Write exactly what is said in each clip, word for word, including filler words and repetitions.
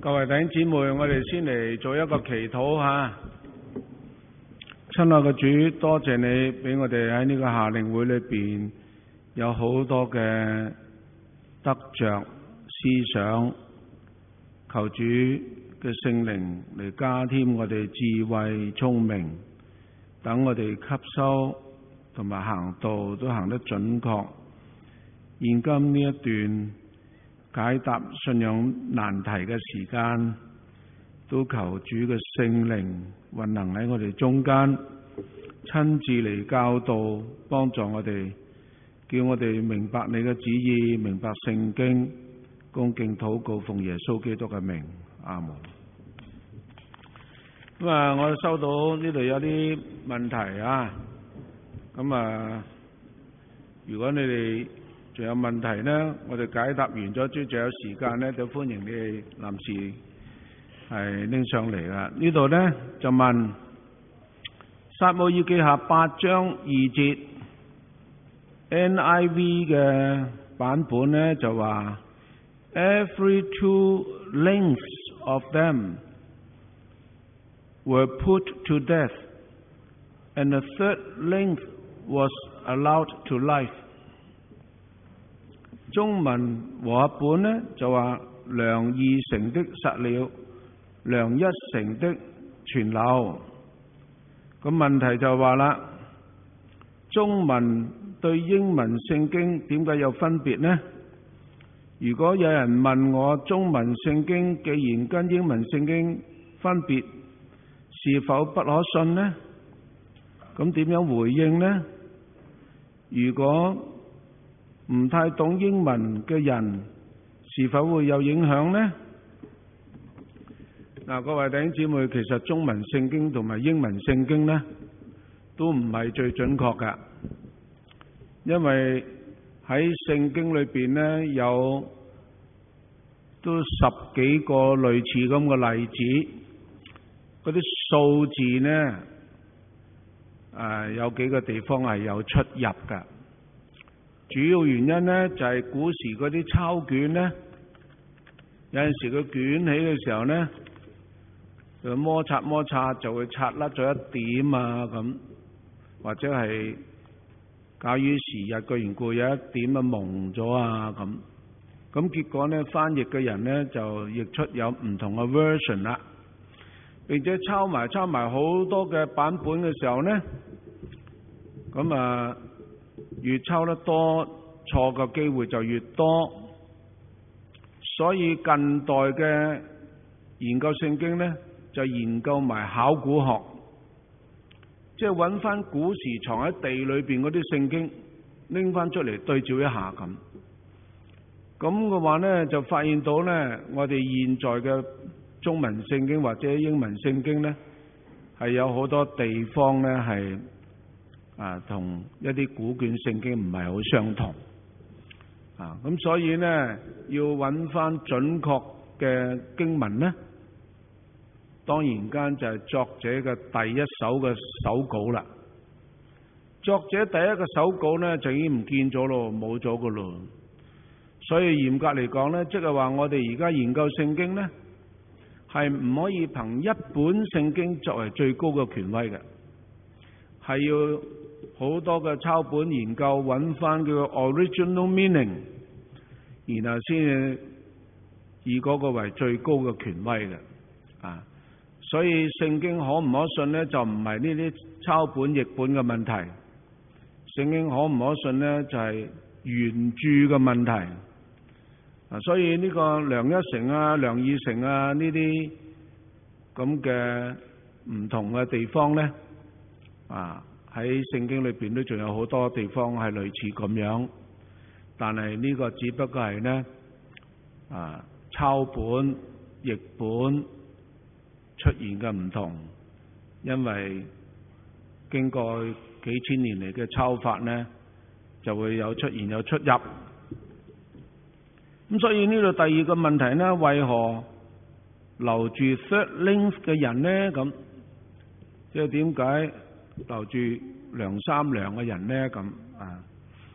各位弟兄姊妹，我哋先嚟做一個祈禱吓。親愛嘅主，多謝你俾我哋喺呢個夏令會裏邊有好多嘅得着思想，求主嘅聖靈嚟加添我哋智慧聰明，等我哋吸收同埋行道都行得準確。現今呢一段解答信仰難題嘅時間，都求主嘅聖靈運行喺我哋中間，親自嚟教導，幫助我哋，叫我哋明白你嘅旨意，明白聖經，恭敬禱告，奉耶穌基督嘅名，阿門。咁啊，我收到呢度有啲問題啊，咁啊，如果你哋仲有問題呢，我哋解答完咗，之後仲有時間呢，就歡迎你哋臨時係拎上嚟啦。呢度呢就問撒母耳記下八章二節 N I V 嘅版本呢就話 Every two lengths of them were put to death, and the third length was allowed to life。中文和合本呢就話良二成的殺了，良一成的存留。咁問題就話啦，中文對英文聖經點解有分別呢？如果有人問我中文聖經既然跟英文聖經分別，是否不可信呢？咁點樣回應呢？如果唔太懂英文嘅人，是否會有影響呢？嗱，各位弟兄姊妹，其實中文聖經同埋英文聖經呢，都唔係最準確㗎，因為喺聖經裏邊呢，有都十幾個類似咁嘅例子，嗰啲數字呢，誒有幾個地方係有出入㗎。主要原因呢，就係古時嗰啲抄卷呢，有陣時佢捲起嘅時候呢，就摩擦摩擦就會擦甩咗一點啊咁，或者係假於時日嘅緣故有一點啊蒙咗啊咁，咁結果呢，翻譯嘅人呢，就譯出有唔同嘅 version 啦，並且抄埋抄埋好多嘅版本嘅時候呢，咁啊越抄得多，錯嘅機會就越多，所以近代嘅研究聖經呢，就研究埋考古學，即係揾翻古時藏喺地裏邊嗰啲聖經，拎翻出嚟對照一下咁。咁嘅話呢，就發現到呢，我哋現在嘅中文聖經或者英文聖經呢，係有好多地方呢係啊，同一啲古卷聖經唔係好相同啊，咁所以呢，要揾翻準確嘅經文呢，當然間就係作者嘅第一手嘅手稿啦。作者第一個手稿呢，就已經唔見咗咯，冇咗噶咯。所以嚴格嚟講呢，即係話我哋而家研究聖經呢，係唔可以憑一本聖經作為最高嘅權威嘅，係要好多嘅抄本研究揾翻佢嘅 original meaning， 然後先至以嗰個為最高嘅權威嘅啊。所以聖經可唔可信呢？就唔係呢啲抄本譯本嘅問題，聖經可唔可信呢？就係原著嘅問題啊。所以呢個梁一成啊、梁二成啊呢啲咁嘅唔同嘅地方呢，啊喺聖經裏邊都仲有好多地方係類似咁樣，但係呢個只不過係呢啊抄本譯本出現嘅唔同，因為經過幾千年嚟嘅抄法呢，就會有出現有出入。咁所以呢度第二個問題呢，為何留住 third length 嘅人呢？咁即係點解留住梁三娘嘅人呢？咁啊，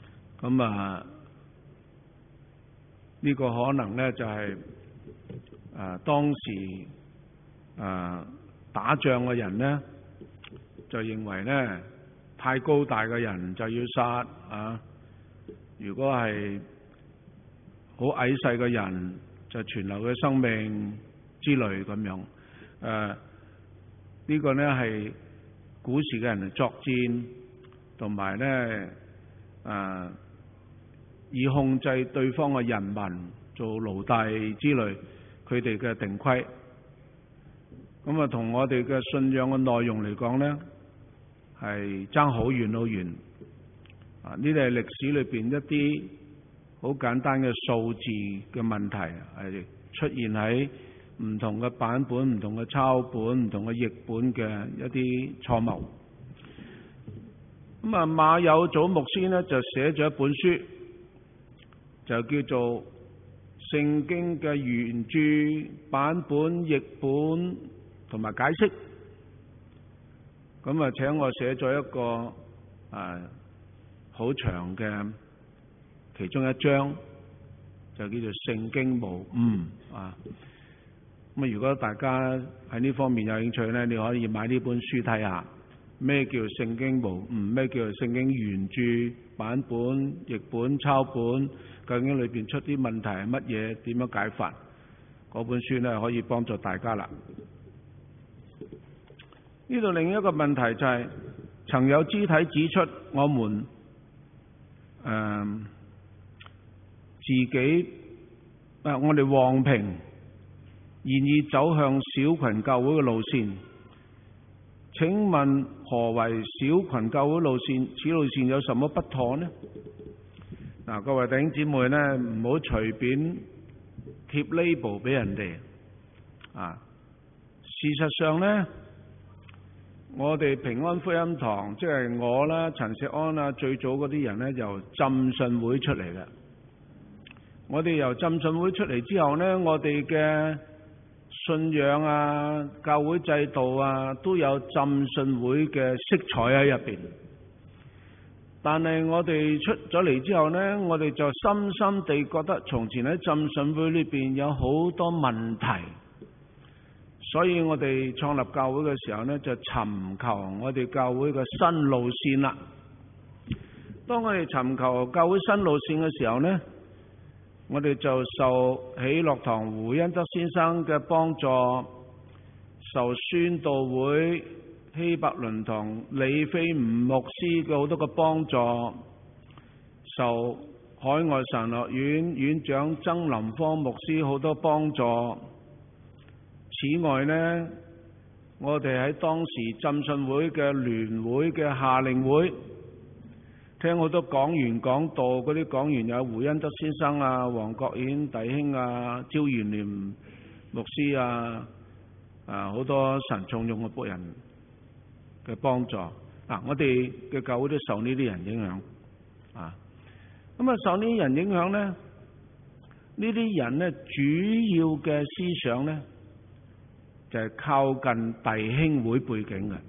咁啊呢個可能呢就係誒當時誒打仗嘅人呢，就認為呢太高大嘅人就要殺啊，如果係好矮細嘅人就存留佢生命之類咁樣。誒呢個呢係古時嘅人作戰，同埋呢誒以控制對方嘅人民做奴隸之類，佢哋嘅定規。咁啊，同我哋嘅信仰嘅內容嚟講呢，係爭好遠好遠。啊，呢啲係歷史裏邊一啲好簡單嘅數字嘅問題，係出現喺唔同嘅版本、唔同嘅抄本、唔同嘅譯本嘅一啲錯誤。咁啊，馬有祖牧師呢就寫咗一本書，就叫做《聖經嘅原著版本、譯本同埋解釋》。咁啊，請我寫咗一個啊好長嘅其中一章，就叫做《聖經無誤》啊。咁啊，如果大家喺呢方面有興趣咧，你可以買呢本書睇下，咩叫聖經無誤，咩叫聖經原著版本、譯本、抄本，究竟裏邊出啲問題係乜嘢，點樣解法？嗰本書咧可以幫助大家啦。呢度另一個問題就係、是，曾有肢體指出我們誒、呃、自己啊、呃，我哋旺平現已走向小群教會嘅路線。請問何為小群教會路線？此路線有什麼不妥呢？嗱、呃，各位弟兄姊妹呢，唔好隨便貼 label 俾人哋啊。事實上呢，我哋平安福音堂，即係我啦、陳錫安啊，最早嗰啲人呢，由浸信會出嚟嘅。我哋由浸信會出嚟之後呢，我哋嘅信仰啊、教會制度啊，都有浸信會嘅色彩喺入邊。但係我哋出咗嚟之後呢，我哋就深深地覺得，從前喺浸信會裏邊有好多問題。所以我哋創立教會嘅時候呢，就尋求我哋教會嘅新路線啦。當我哋尋求教會新路線嘅時候呢，我哋就受喜樂堂胡恩德先生嘅幫助，受宣道會希伯倫堂李飛吳牧師嘅好多嘅幫助，受海外神學院院長曾林芳牧師好多幫助。此外呢，我哋喺當時浸信會嘅聯會嘅夏令會，聽好多講員講道，嗰啲講員有胡恩德先生啊、黃國顯弟兄啊、焦元廉牧師啊，啊好多神重用嘅僕人嘅幫助。嗱、啊，我哋嘅教會都受呢啲人影響啊。咁啊，受呢啲人影響呢，呢啲人呢主要嘅思想呢，就係靠近弟兄會背景嘅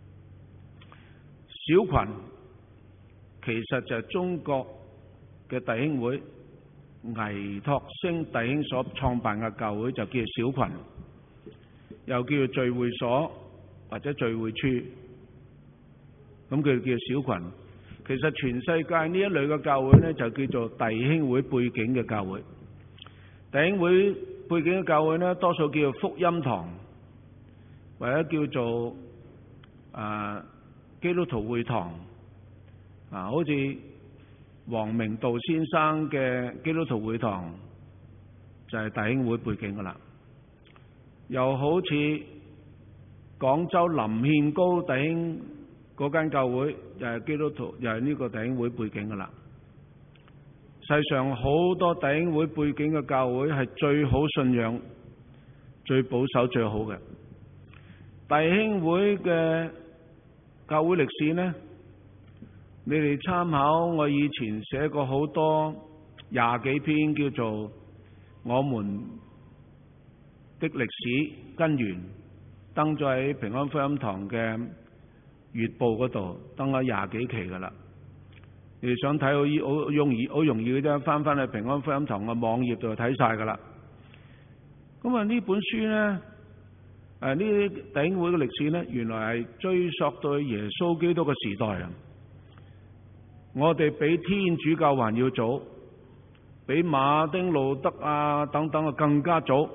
小群，其實就係中國嘅弟兄會，倪柝聲弟兄所創辦嘅教會就叫小群，又叫做聚會所或者聚會處，咁佢叫小群。其實全世界呢一類嘅教會呢，就叫做弟兄會背景嘅教會。弟兄會背景嘅教會呢，多數叫做福音堂，或者叫做啊基督徒會堂啊，好似黃明道先生嘅基督徒會堂就係弟兄會背景噶啦，又好似廣州林獻高弟兄嗰間教會又係基督徒，又係呢個弟兄會背景噶啦。世上好多弟兄會背景嘅教會係最好信仰、最保守、最好嘅。弟兄會嘅教會歷史呢，你哋參考我以前寫過好多廿幾篇叫做我們的歷史根源，登咗喺平安福音堂嘅月報嗰度，登咗廿幾期噶啦。你哋想睇好好容易好容易嘅啫，翻翻去平安福音堂嘅網頁度睇晒噶啦。 咁啊呢本書呢，誒呢啲弟兄會嘅歷史呢，原來係追溯到耶穌基督嘅時代啊！我哋比天主教還要早，比馬丁路德啊等等啊更加早。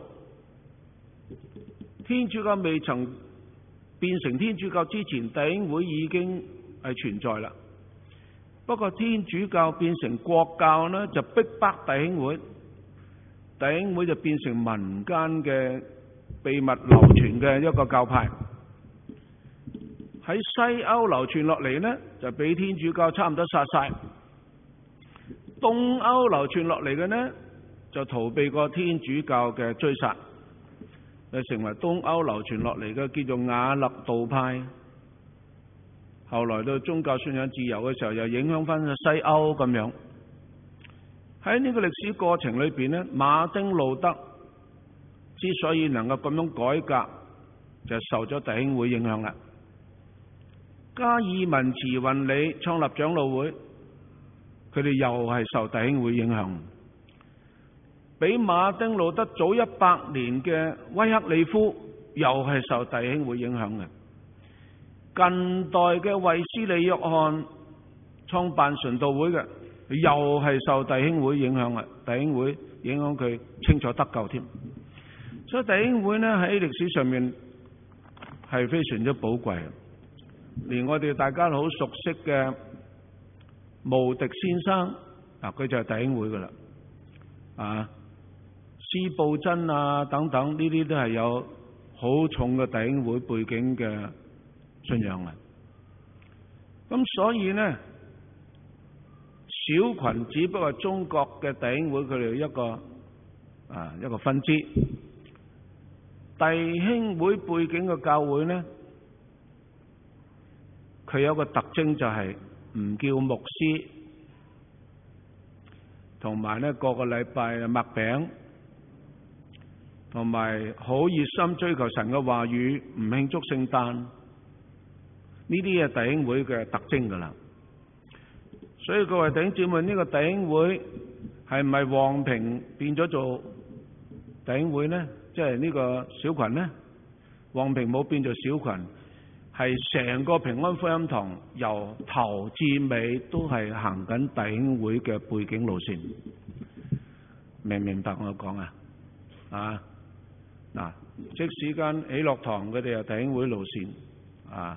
天主教未曾變成天主教之前，弟兄會已經係存在啦。不過天主教變成國教呢，就逼迫弟兄會，弟兄會就變成民間嘅秘密流傳嘅一個教派。喺西歐流傳落嚟呢，就俾天主教差唔多殺晒。東歐流傳落嚟嘅呢，就逃避過天主教嘅追殺，就成為東歐流傳落嚟嘅叫做瓦勒道派。後來到宗教信仰自由嘅時候，又影響翻西歐咁樣。喺呢個歷史過程裏邊呢，馬丁路德之所以能夠咁樣改革，就受咗弟兄會影響啦。加爾文慈運理創立長老會，佢哋又係受弟兄會影響。比馬丁路德早一百年嘅威克里夫，又係受弟兄會影響嘅。近代嘅衛斯理約翰創辦循道會嘅，又係受弟兄會影響嘅。弟兄會影響佢清楚得救添。所以弟兄會呢，喺歷史上面係非常之寶貴。連我哋大家好熟悉嘅慕迪先生，嗱佢就係弟兄會噶啦，啊司布真啊等等，呢啲都係有好重嘅弟兄會背景嘅信仰啊。咁所以呢，小群只不過係中國嘅弟兄會佢哋一個啊一個分支。弟兄會背景嘅教會呢，佢有個特徵就係唔叫牧師，同埋呢個個禮拜擘餅，同埋好熱心追求神嘅話語，唔慶祝聖誕，呢啲係弟兄會嘅特徵噶啦。所以各位弟兄姊妹，呢個弟兄會係唔係黃平變咗做弟兄會呢？即係呢個小群呢？黃平冇變做小群。係成個平安福音堂由頭至尾都係行緊弟兄會嘅背景路線，明唔明白我講啊？啊嗱，即使間喜樂堂佢哋係弟兄會路線啊，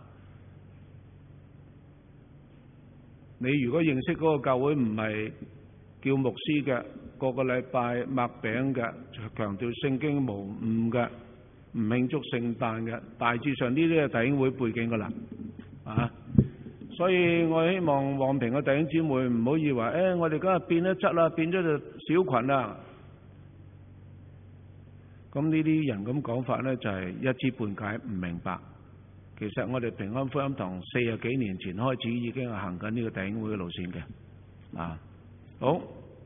你如果認識嗰個教會唔係叫牧師嘅，個個禮拜擘餅嘅，強調聖經無誤嘅，唔慶祝聖誕嘅，大致上呢啲係弟兄會背景噶啦，啊！所以我希望旺平嘅弟兄姊妹唔好以為，誒、哎，我哋今日變咗質啦，變咗就小群啦。咁呢啲人咁講法呢，就係、是、一知半解，唔明白。其實我哋平安福音堂四十幾年前開始已經係行緊呢個弟兄會嘅路線嘅，啊，好。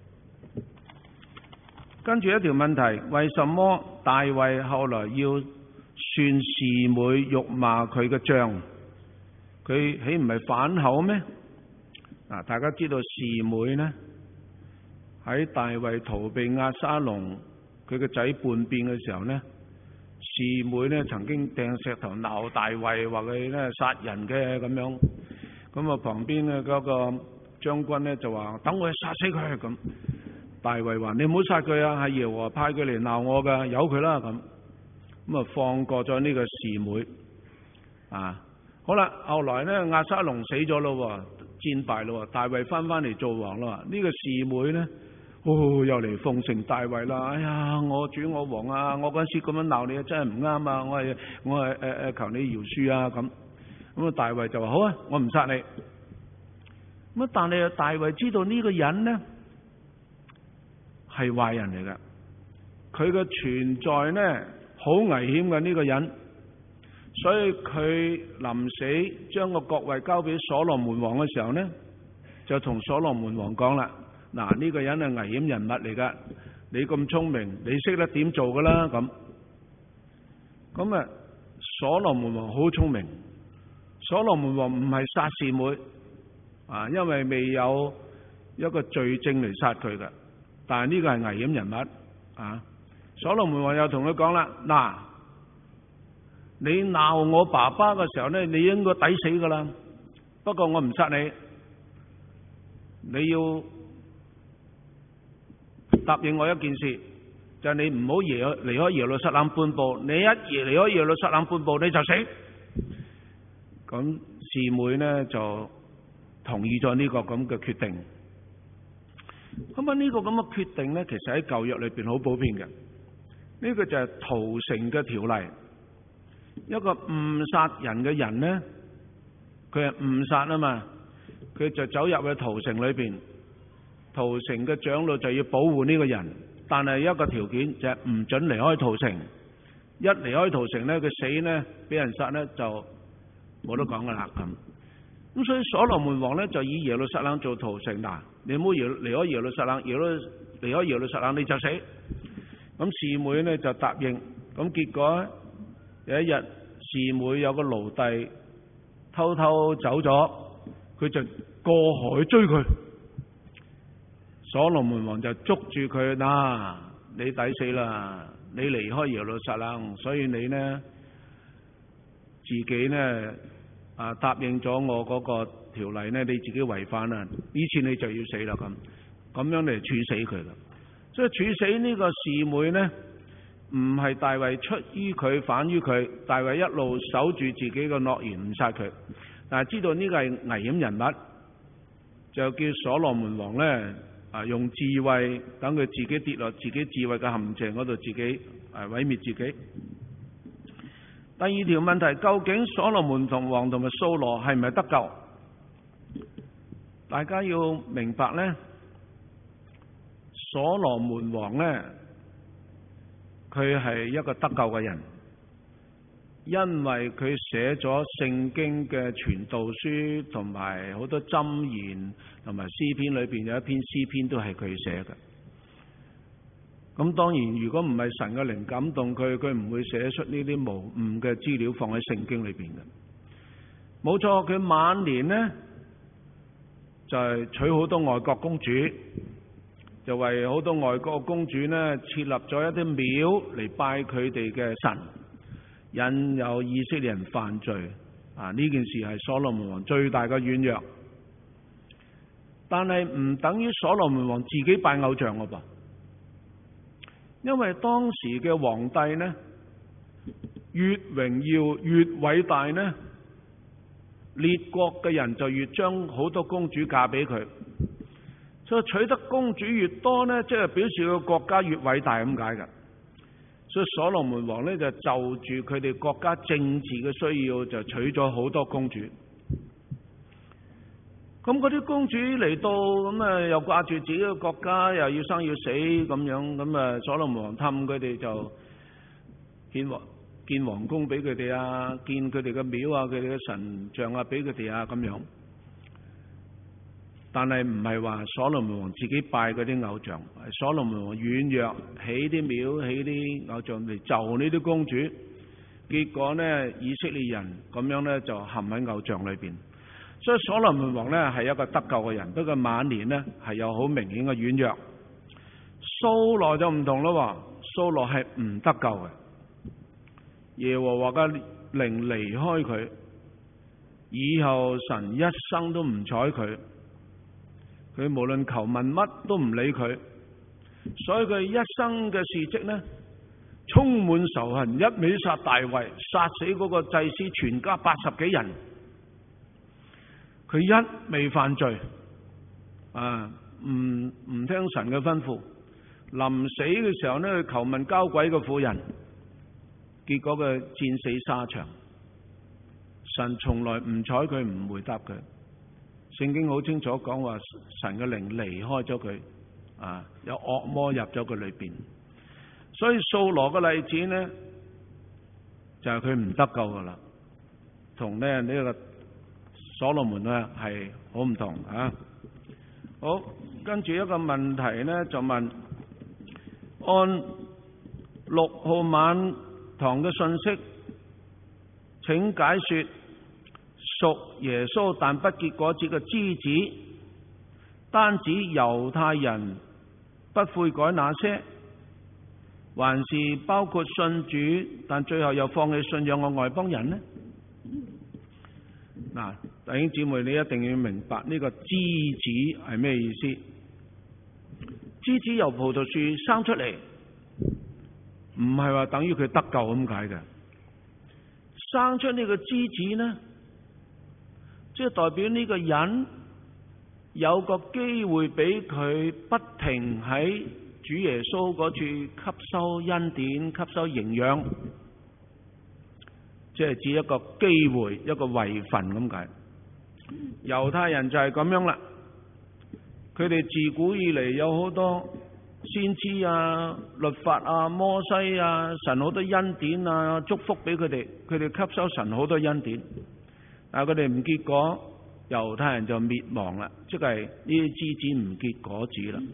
跟住一條問題，為什麼大衛後來要算示每辱罵佢嘅杖？佢豈唔係反口咩？嗱，大家知道示每呢，喺大衛逃避押沙龍佢個仔叛變嘅時候呢，示每呢曾經掟石頭鬧大衛，話佢呢殺人嘅咁樣。咁啊旁邊嘅嗰個將軍呢就話：等我去殺死佢咁。大衛話：你唔好殺佢啊，係耶和華派佢嚟鬧我噶，由佢啦咁。咁啊放過咗呢個示每啊。好啦，後來呢，押沙龍死咗咯，戰敗咯，大衛翻翻嚟做王啦。呢、這個示每呢，哦又嚟奉承大衛啦。哎呀，我主我王啊，我嗰陣時咁樣鬧你真係唔啱啊！我係我係誒誒求你饒恕啊咁。咁啊大衛就話：好啊，我唔殺你。咁啊但係大衛知道呢個人呢，係壞人嚟噶，佢嘅存在呢好危險嘅呢個人，所以佢臨死將個國位交俾所羅門王嘅時候呢，就同所羅門王講啦：嗱，呢個人係危險人物嚟噶，你咁聰明，你識得點做噶啦咁。咁啊，所羅門王好聰明，所羅門王唔係殺示每啊，因為未有一個罪證嚟殺佢噶。但係呢個係危險人物啊， 所羅門王又同佢講啦，嗱，你鬧我爸爸嘅時候呢，你應該抵死噶啦，不過我唔殺你，你要答應我一件事，就係你唔好離離開耶路撒冷半步，你一離開耶路撒冷半步你就死。咁示每呢就同意咗呢個咁嘅決定。咁啊呢個咁嘅決定呢，其實喺舊約裏邊好普遍嘅。呢個就係屠城嘅條例。一個誤殺人嘅人呢，佢係誤殺啊嘛，佢就走入去屠城裏邊，屠城嘅長老就要保護呢個人，但係一個條件就係唔准離開屠城。一離開屠城呢，佢死呢，俾人殺呢，就冇得講噶啦咁。咁所以所羅門王呢，就以耶路撒冷做屠城，嗱，你唔好離離開耶路撒冷，耶路離開耶路撒冷你就死。咁示每呢就答應，咁結果有一日示每有個奴隸偷偷走咗，佢就過海追佢，所羅門王就捉住佢，嗱，你抵死啦，你離開耶路撒冷，所以你呢自己呢啊答應咗我嗰個條例呢，你自己違反啦，呢次你就要死啦，咁咁樣嚟處死佢啦。所以處死呢個示每呢，唔係大衛出於佢反於佢，大衛一路守住自己嘅諾言唔殺佢，但係知道呢個係危險人物，就叫所羅門王呢啊用智慧等佢自己跌落自己智慧嘅陷阱嗰度，自己誒毀滅自己。第二條問題，究竟所羅門同王同埋掃羅係咪得救？大家要明白呢，所羅門王呢，佢係一個得救嘅人，因為佢寫咗聖經嘅傳道書，同埋好多箴言，同埋詩篇裏邊有一篇詩篇都係佢寫嘅。咁當然，如果唔係神嘅靈感動佢，佢唔會寫出呢啲無誤嘅資料放喺聖經裏邊嘅。冇錯，佢晚年呢就係娶好多外國公主。就為好多外國公主呢設立咗一啲廟嚟拜佢哋嘅神，引誘以色列人犯罪。啊，呢件事係所羅門王最大嘅軟弱，但係唔等於所羅門王自己拜偶像㗎噃。因為當時嘅皇帝呢，越榮耀越偉大呢，列國嘅人就越將好多公主嫁俾佢。所以取得公主越多呢，即係表示個國家越偉大咁解噶。所以所羅門王呢，就就住佢哋國家政治嘅需要，就娶咗好多公主。咁嗰啲公主嚟到咁啊，又掛住自己嘅國家，又要生要死咁樣，咁啊所羅門王氹佢哋就建皇建皇宮俾佢哋啊，建佢哋嘅廟啊，佢哋嘅神像啊俾佢哋啊咁樣。但係唔係話所羅門王自己拜嗰啲偶像，係所羅門王軟弱，起啲廟起啲偶像嚟就呢啲公主，結果呢以色列人咁樣呢就陷喺偶像裏邊。所以所羅門王呢係一個得救嘅人，不過晚年呢係有好明顯嘅軟弱。掃羅就唔同咯，掃羅係唔得救嘅，耶和華嘅靈離開佢，以後神一生都唔睬佢。佢無論求問乜都唔理佢，所以佢一生嘅事蹟呢，充滿仇恨，一味殺大衛，殺死嗰個祭司全家八十幾人。佢一未犯罪，啊，唔唔聽神嘅吩咐，臨死嘅時候呢，佢求問交鬼嘅婦人，結果佢戰死沙場。神從來唔睬佢，唔回答佢。聖經好清楚講話，神嘅靈離開咗佢，啊，有惡魔入咗佢裏邊。所以掃羅嘅例子呢，就係佢唔得救噶啦，同呢呢個所羅門呢係好唔同啊。好，跟住一個問題呢，就問按六號晚堂嘅信息，請解說屬耶穌但不結果子嘅枝子，單指猶太人不悔改那些， 還是包括信主但最後又放棄信仰嘅外邦人呢？嗱，弟兄姊妹，你一定要明白呢個枝子係咩意思？枝子由葡萄樹生出嚟，唔係話等於佢得救咁解嘅。生出呢個枝子呢，即係代表呢個人有個機會俾佢不停喺主耶穌嗰處吸收恩典、吸收營養，即係指一個機會、一個位份咁解。猶太人就係咁樣啦，佢哋自古以嚟有好多先知啊、律法啊、摩西啊，神好多恩典啊，祝福俾佢哋，佢哋吸收神好多恩典，但係佢哋唔結果，猶太人就滅亡啦，即係呢啲枝子唔結果子啦。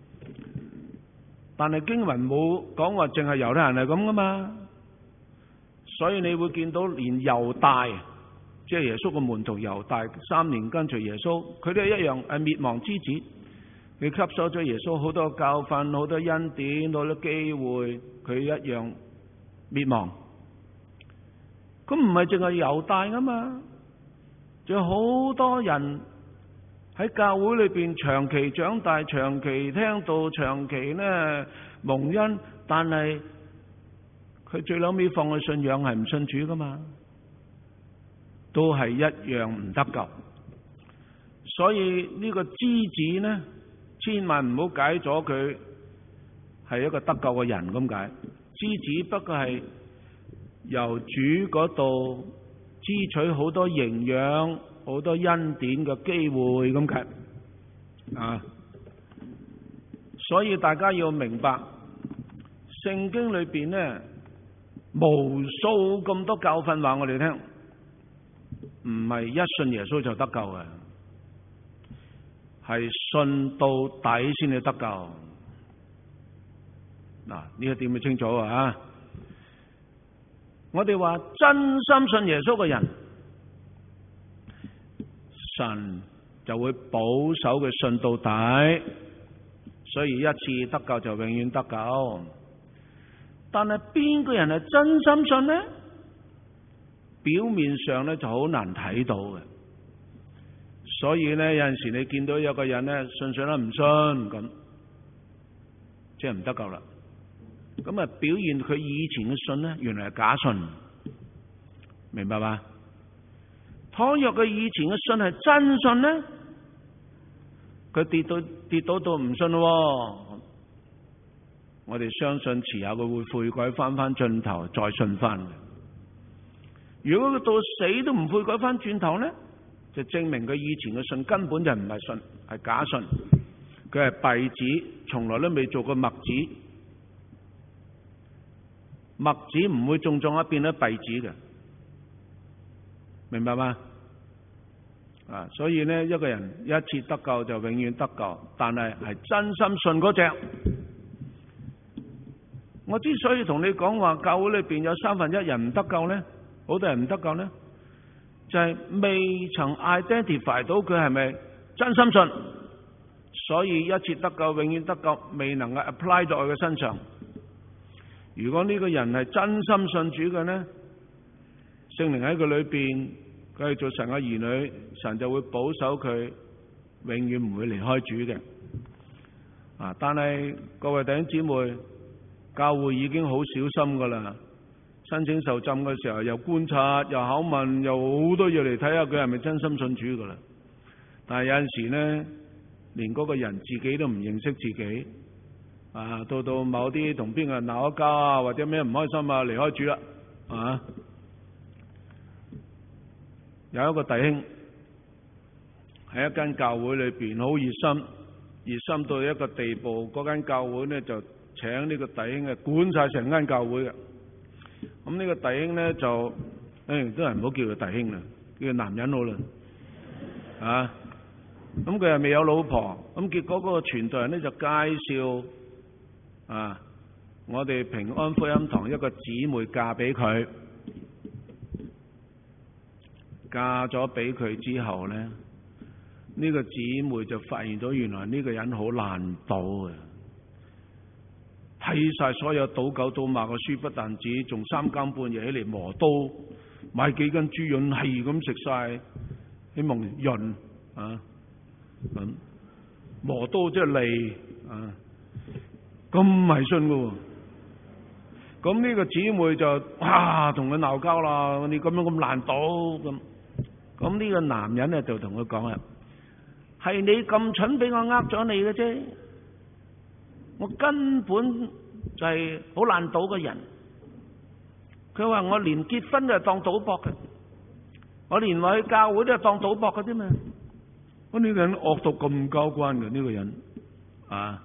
但係經文冇講話淨係猶太人係咁噶嘛，所以你會見到連猶大，即係耶穌嘅門徒猶大三年跟隨耶穌，佢哋一樣係滅亡之子。佢吸收咗耶穌好多教訓、好多恩典、好多機會，佢一樣滅亡。咁唔係淨係猶大噶嘛，仲有好多人喺教會裏邊長期長大、長期聽到、長期呢蒙恩，但係佢最後尾放棄信仰，係唔信主噶嘛，都係一樣唔得救。所以呢個枝子呢，千萬唔好解咗佢係一個得救嘅人咁解。枝子不過係由主嗰度支取好多營養、好多恩典嘅機會咁解啊！所以大家要明白，聖經裏邊呢，無數咁多教訓話我哋聽，唔係一信耶穌就得救嘅，係信到底先至得救。嗱，呢一點要清楚啊！我哋話真心信耶穌嘅人，神就會保守佢信到底，所以一次得救就永遠得救。但係邊個人係真心信呢？表面上咧就好難睇到嘅。所以咧有陣時你見到有個人咧信信啦唔信咁，即係唔得救啦。咁啊表現佢以前嘅信咧，原來係假信，明白嘛？倘若佢以前嘅信係真信咧，佢跌到跌到到唔信咯，我哋相信遲下佢會悔改翻翻轉頭再信翻嘅。如果佢到死都唔悔改翻轉頭咧，就證明佢以前嘅信根本就唔係信，係假信。佢係稗子，從來都未做過麥子。麥子唔會種種一變咗稗子嘅，明白嗎？啊，所以呢，一個人一次得救就永遠得救，但係係真心信嗰隻。我之所以同你講話，教會裏邊有三分一人唔得救呢，好多人唔得救呢，就係未曾 identify 到佢係咪真心信，所以一次得救永遠得救，未能夠 apply 到佢嘅身上。如果呢個人係真心信主嘅呢，聖靈喺佢裏邊，佢係做神嘅兒女，神就會保守佢，永遠唔會離開主嘅。啊！但係各位弟兄姊妹，教會已經好小心噶啦，申請受浸嘅時候又觀察，又考問，又好多嘢嚟睇下佢係咪真心信主噶啦。但係有陣時呢，連嗰個人自己都唔認識自己。啊，到到某啲同邊個人鬧咗交啊，或者咩唔開心啊，離開主啦，啊！有一個弟兄喺一間教會裏邊好熱心，熱心到一個地步，嗰間教會呢就請呢個弟兄嘅管晒成間教會嘅。咁呢個弟兄呢就，誒，都係唔好叫佢弟兄啦，叫佢男人好啦，啊！咁佢又未有老婆，咁結果嗰個傳道人呢就介紹。啊！我哋平安福音堂一個姊妹嫁俾佢，嫁咗俾佢之後咧，呢、呢個姊妹就發現到原來呢個人好爛賭嘅， 睇晒所有倒狗倒馬嘅書，不但止，仲三更半夜起嚟磨刀，買幾斤豬潤係咁食晒，希望潤啊咁磨刀即係利啊，咁迷信噶。咁呢個姊妹就哇同佢鬧交啦，你咁樣咁爛賭咁。咁呢個男人咧就同佢講啦，係你咁蠢俾我呃咗你嘅啫，我根本就係好爛賭嘅人。佢話我連結婚都係當賭博嘅，我連話去教會都係當賭博嘅啫嘛。咁呢個人惡到咁交關嘅呢個人啊！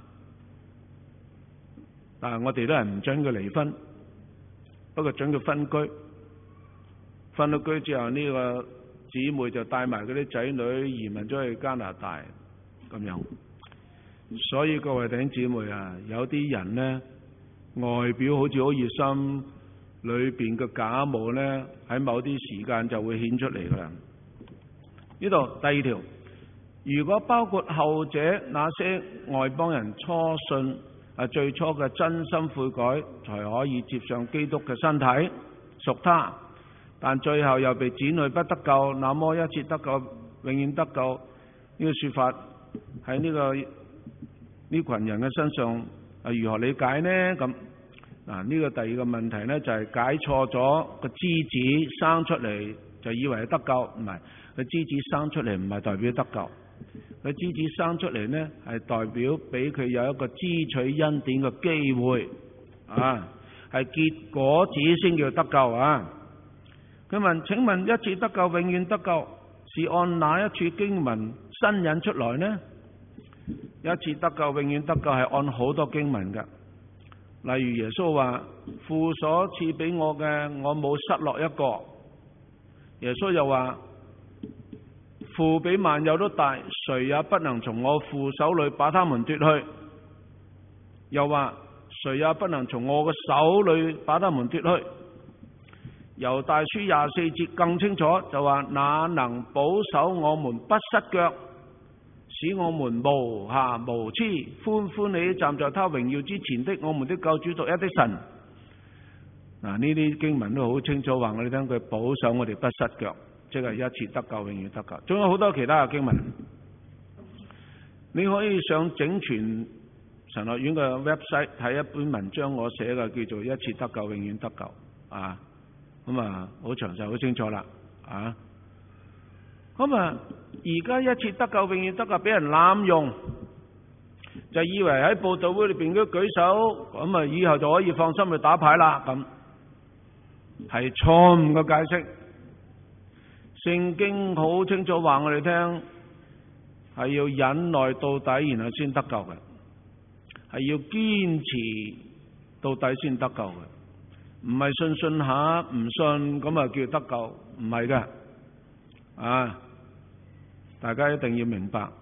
但係我哋都係唔准佢離婚，不過准佢分居。分咗居之後，呢個姊妹就帶埋嗰啲仔女移民咗去加拿大咁樣。所以各位弟兄姊妹啊，有啲人呢，外表好似好熱心，裏邊嘅假冒呢，喺某啲時間就會顯出嚟噶啦。呢度第二條，如果包括後者那些外邦人初信啊，最初嘅真心悔改，才可以接上基督嘅身體屬他，但最後又被剪去不得救，那麼一次得救永遠得救呢個說法喺呢個呢群人嘅身上啊，如何理解呢？咁嗱，呢個第二個問題呢，就係解錯咗個枝子生出嚟就以為係得救，唔係，個枝子生出嚟唔係代表得救。佢枝子生出嚟呢，係代表俾佢有一個支取恩典嘅機會啊，係結果子先叫得救啊。佢問：請問一次得救永遠得救是按哪一處經文申引出來呢？一次得救永遠得救係按好多經文㗎，例如耶穌話：父所賜俾我嘅，我冇失落一個。耶穌又話：父比萬有都大，誰也不能從我父手裏把他們奪去。又話：誰也不能從我嘅手裏把他們奪去。猶大書廿四節更清楚，就話：哪能保守我們不失腳，使我們無瑕無疵，歡歡喜站在他榮耀之前的我們的救主獨一的神。嗱，呢啲經文都好清楚話我哋聽，佢保守我哋不失腳，即係一次得救永遠得救。仲有好多其他嘅經文，你可以上整全神學院嘅 website 睇一本文章，我寫嘅叫做一次得救永遠得救啊，咁啊好詳細好清楚啦啊。咁啊而家一次得救永遠得救俾人濫用，就以為喺佈道會裏邊都舉手，咁啊以後就可以放心去打牌啦，咁係錯誤嘅解釋。聖經好清楚話我哋聽，係要忍耐到底，然後先得救嘅，係要堅持到底先得救嘅，唔係信信下唔信咁啊叫得救，唔係嘅啊！大家一定要明白。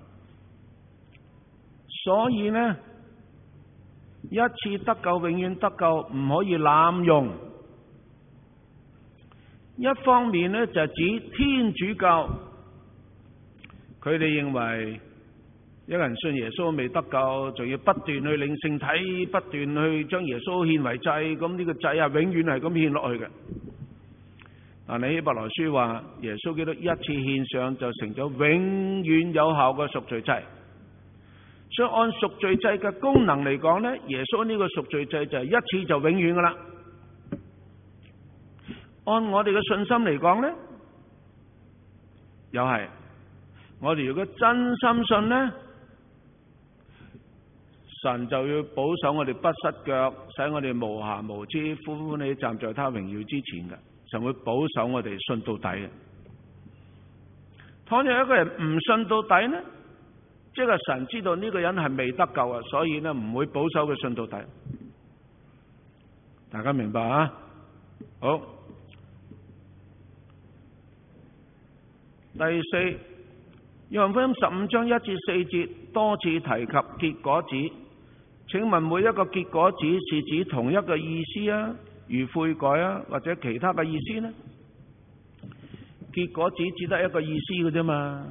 所以呢，一次得救永遠得救，唔可以濫用。一方面呢，就指天主教，佢哋認為一個人信耶穌未得救，仲要不斷去領聖體，不斷去將耶穌獻為祭，咁呢個祭啊永遠係咁獻落去嘅。但係希伯來書話，耶穌基督一次獻上就成咗永遠有效嘅贖罪祭。所以按贖罪祭嘅功能嚟講呢，耶穌呢個贖罪祭就係一次就永遠噶啦。按我哋嘅信心嚟講呢，又係我哋如果真心信呢，神就要保守我哋不失腳，使我哋無瑕無疵，歡歡喜站在他榮耀之前嘅。神會保守我哋信到底嘅。倘若一個人唔信到底呢，即係神知道呢個人係未得救啊，所以呢唔會保守佢信到底。大家明白啊？好。第四，約翰福音十五章一至四節多次提及結果子。請問每一個結果子是指同一個意思啊？如悔改啊，或者其他嘅意思呢？結果只只得一個意思嘅啫嘛，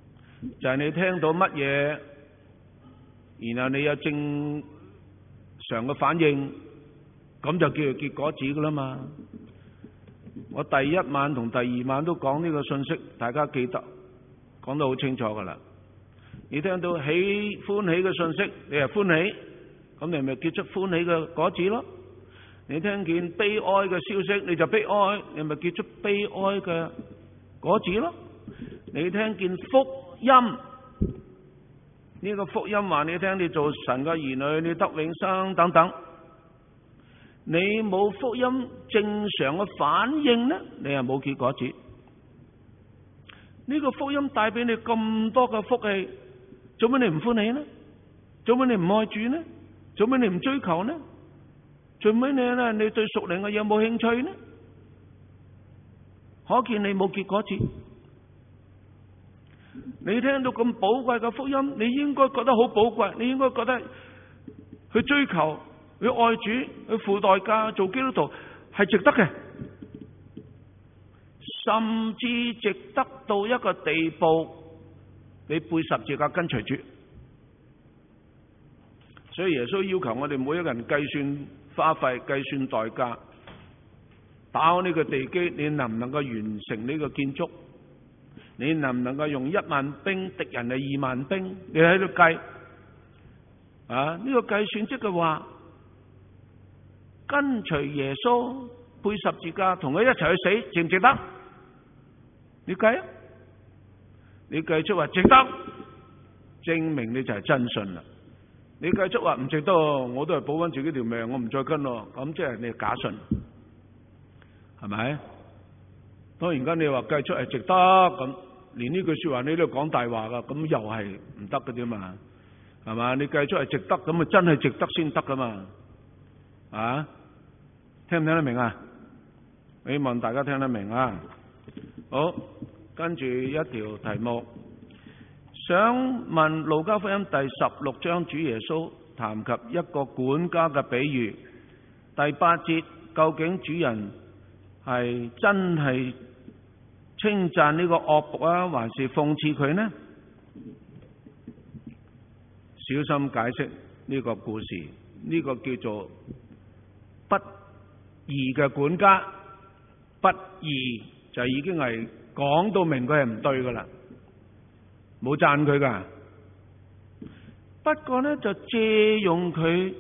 就係、是、你聽到乜嘢，然後你有正常嘅反應，咁就叫做結果子噶啦嘛。我第一晚同第二晚都講呢個信息，大家記得講得好清楚噶啦。你聽到喜歡喜嘅信息，你係歡喜，咁你咪結出歡喜嘅果子咯。你聽見悲哀嘅消息，你就悲哀，你咪結出悲哀嘅果子咯。你聽見福音，呢個福音話你聽，你做神嘅兒女，你得永生等等。你冇福音正常嘅反應呢，你係冇結果子。呢個福音帶俾你咁多嘅福氣，做乜你唔歡喜呢？做乜你唔愛主呢？做乜你唔追求呢？做乜你咧？你對屬靈嘅嘢冇興趣呢？可見你冇結果子。你聽到咁寶貴嘅福音，你應該覺得好寶貴，你應該覺得去追求、去愛主、去付代價做基督徒係值得嘅，甚至值得到一個地步，你背十字架跟隨主。所以耶穌要求我哋每一個人計算花費、計算代價，打開呢個地基，你能唔能夠完成呢個建築？你能唔能夠用一萬兵，敵人係二萬兵？你喺度計啊？呢個計算即係話跟隨耶穌背十字架，同佢一齊去死，值唔值得？你計啊？你計出話值得，證明你就係真信啦。你計出話唔值得，我都係保翻自己條命，我唔再跟咯。咁即係你係假信，係咪？當然間你話計出係值得，咁連呢句說話你都講大話噶，咁又係唔得嘅啫嘛，係嘛？你計出係值得，咁啊真係值得先得噶嘛，啊？聽唔聽得明啊？希望大家聽得明啊！好，跟住一條題目，想問路加福音第十六章主耶穌談及一個管家嘅比喻，第八節究竟主人係真係稱讚呢個惡僕啊，還是諷刺佢呢？小心解釋呢個故事，呢、這個叫做不義嘅管家，不義就已經係講到明佢係唔對噶啦，冇讚佢噶。不過呢，就借用佢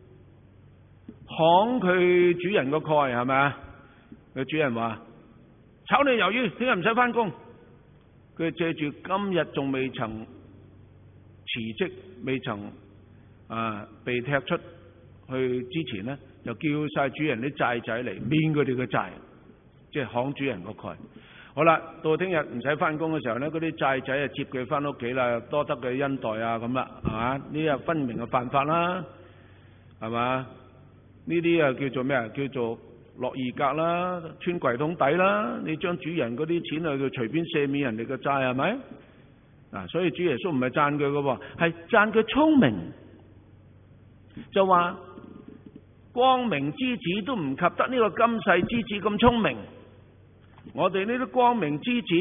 慷佢主人個慨，係咪啊？佢主人話炒你魷魚，聽日唔使翻工。佢借住今日仲未曾辭職，未曾啊被踢出去之前呢，就叫晒主人啲債仔嚟免佢哋嘅債，即係慷主人個慨。好啦，到聽日唔使翻工嘅時候呢，嗰啲債仔啊接佢翻屋企啦，多得嘅恩待啊咁啦，係嘛？呢啲啊分明嘅犯法啦，係嘛？呢啲啊叫做咩啊？叫做落二格啦，穿櫃桶底啦。你將主人嗰啲錢啊，佢隨便赦免人哋嘅債，係咪？嗱，所以主耶穌唔係讚佢嘅，係讚佢聰明，就話光明之子都唔及得呢個今世之子咁聰明。我哋呢啲光明之子，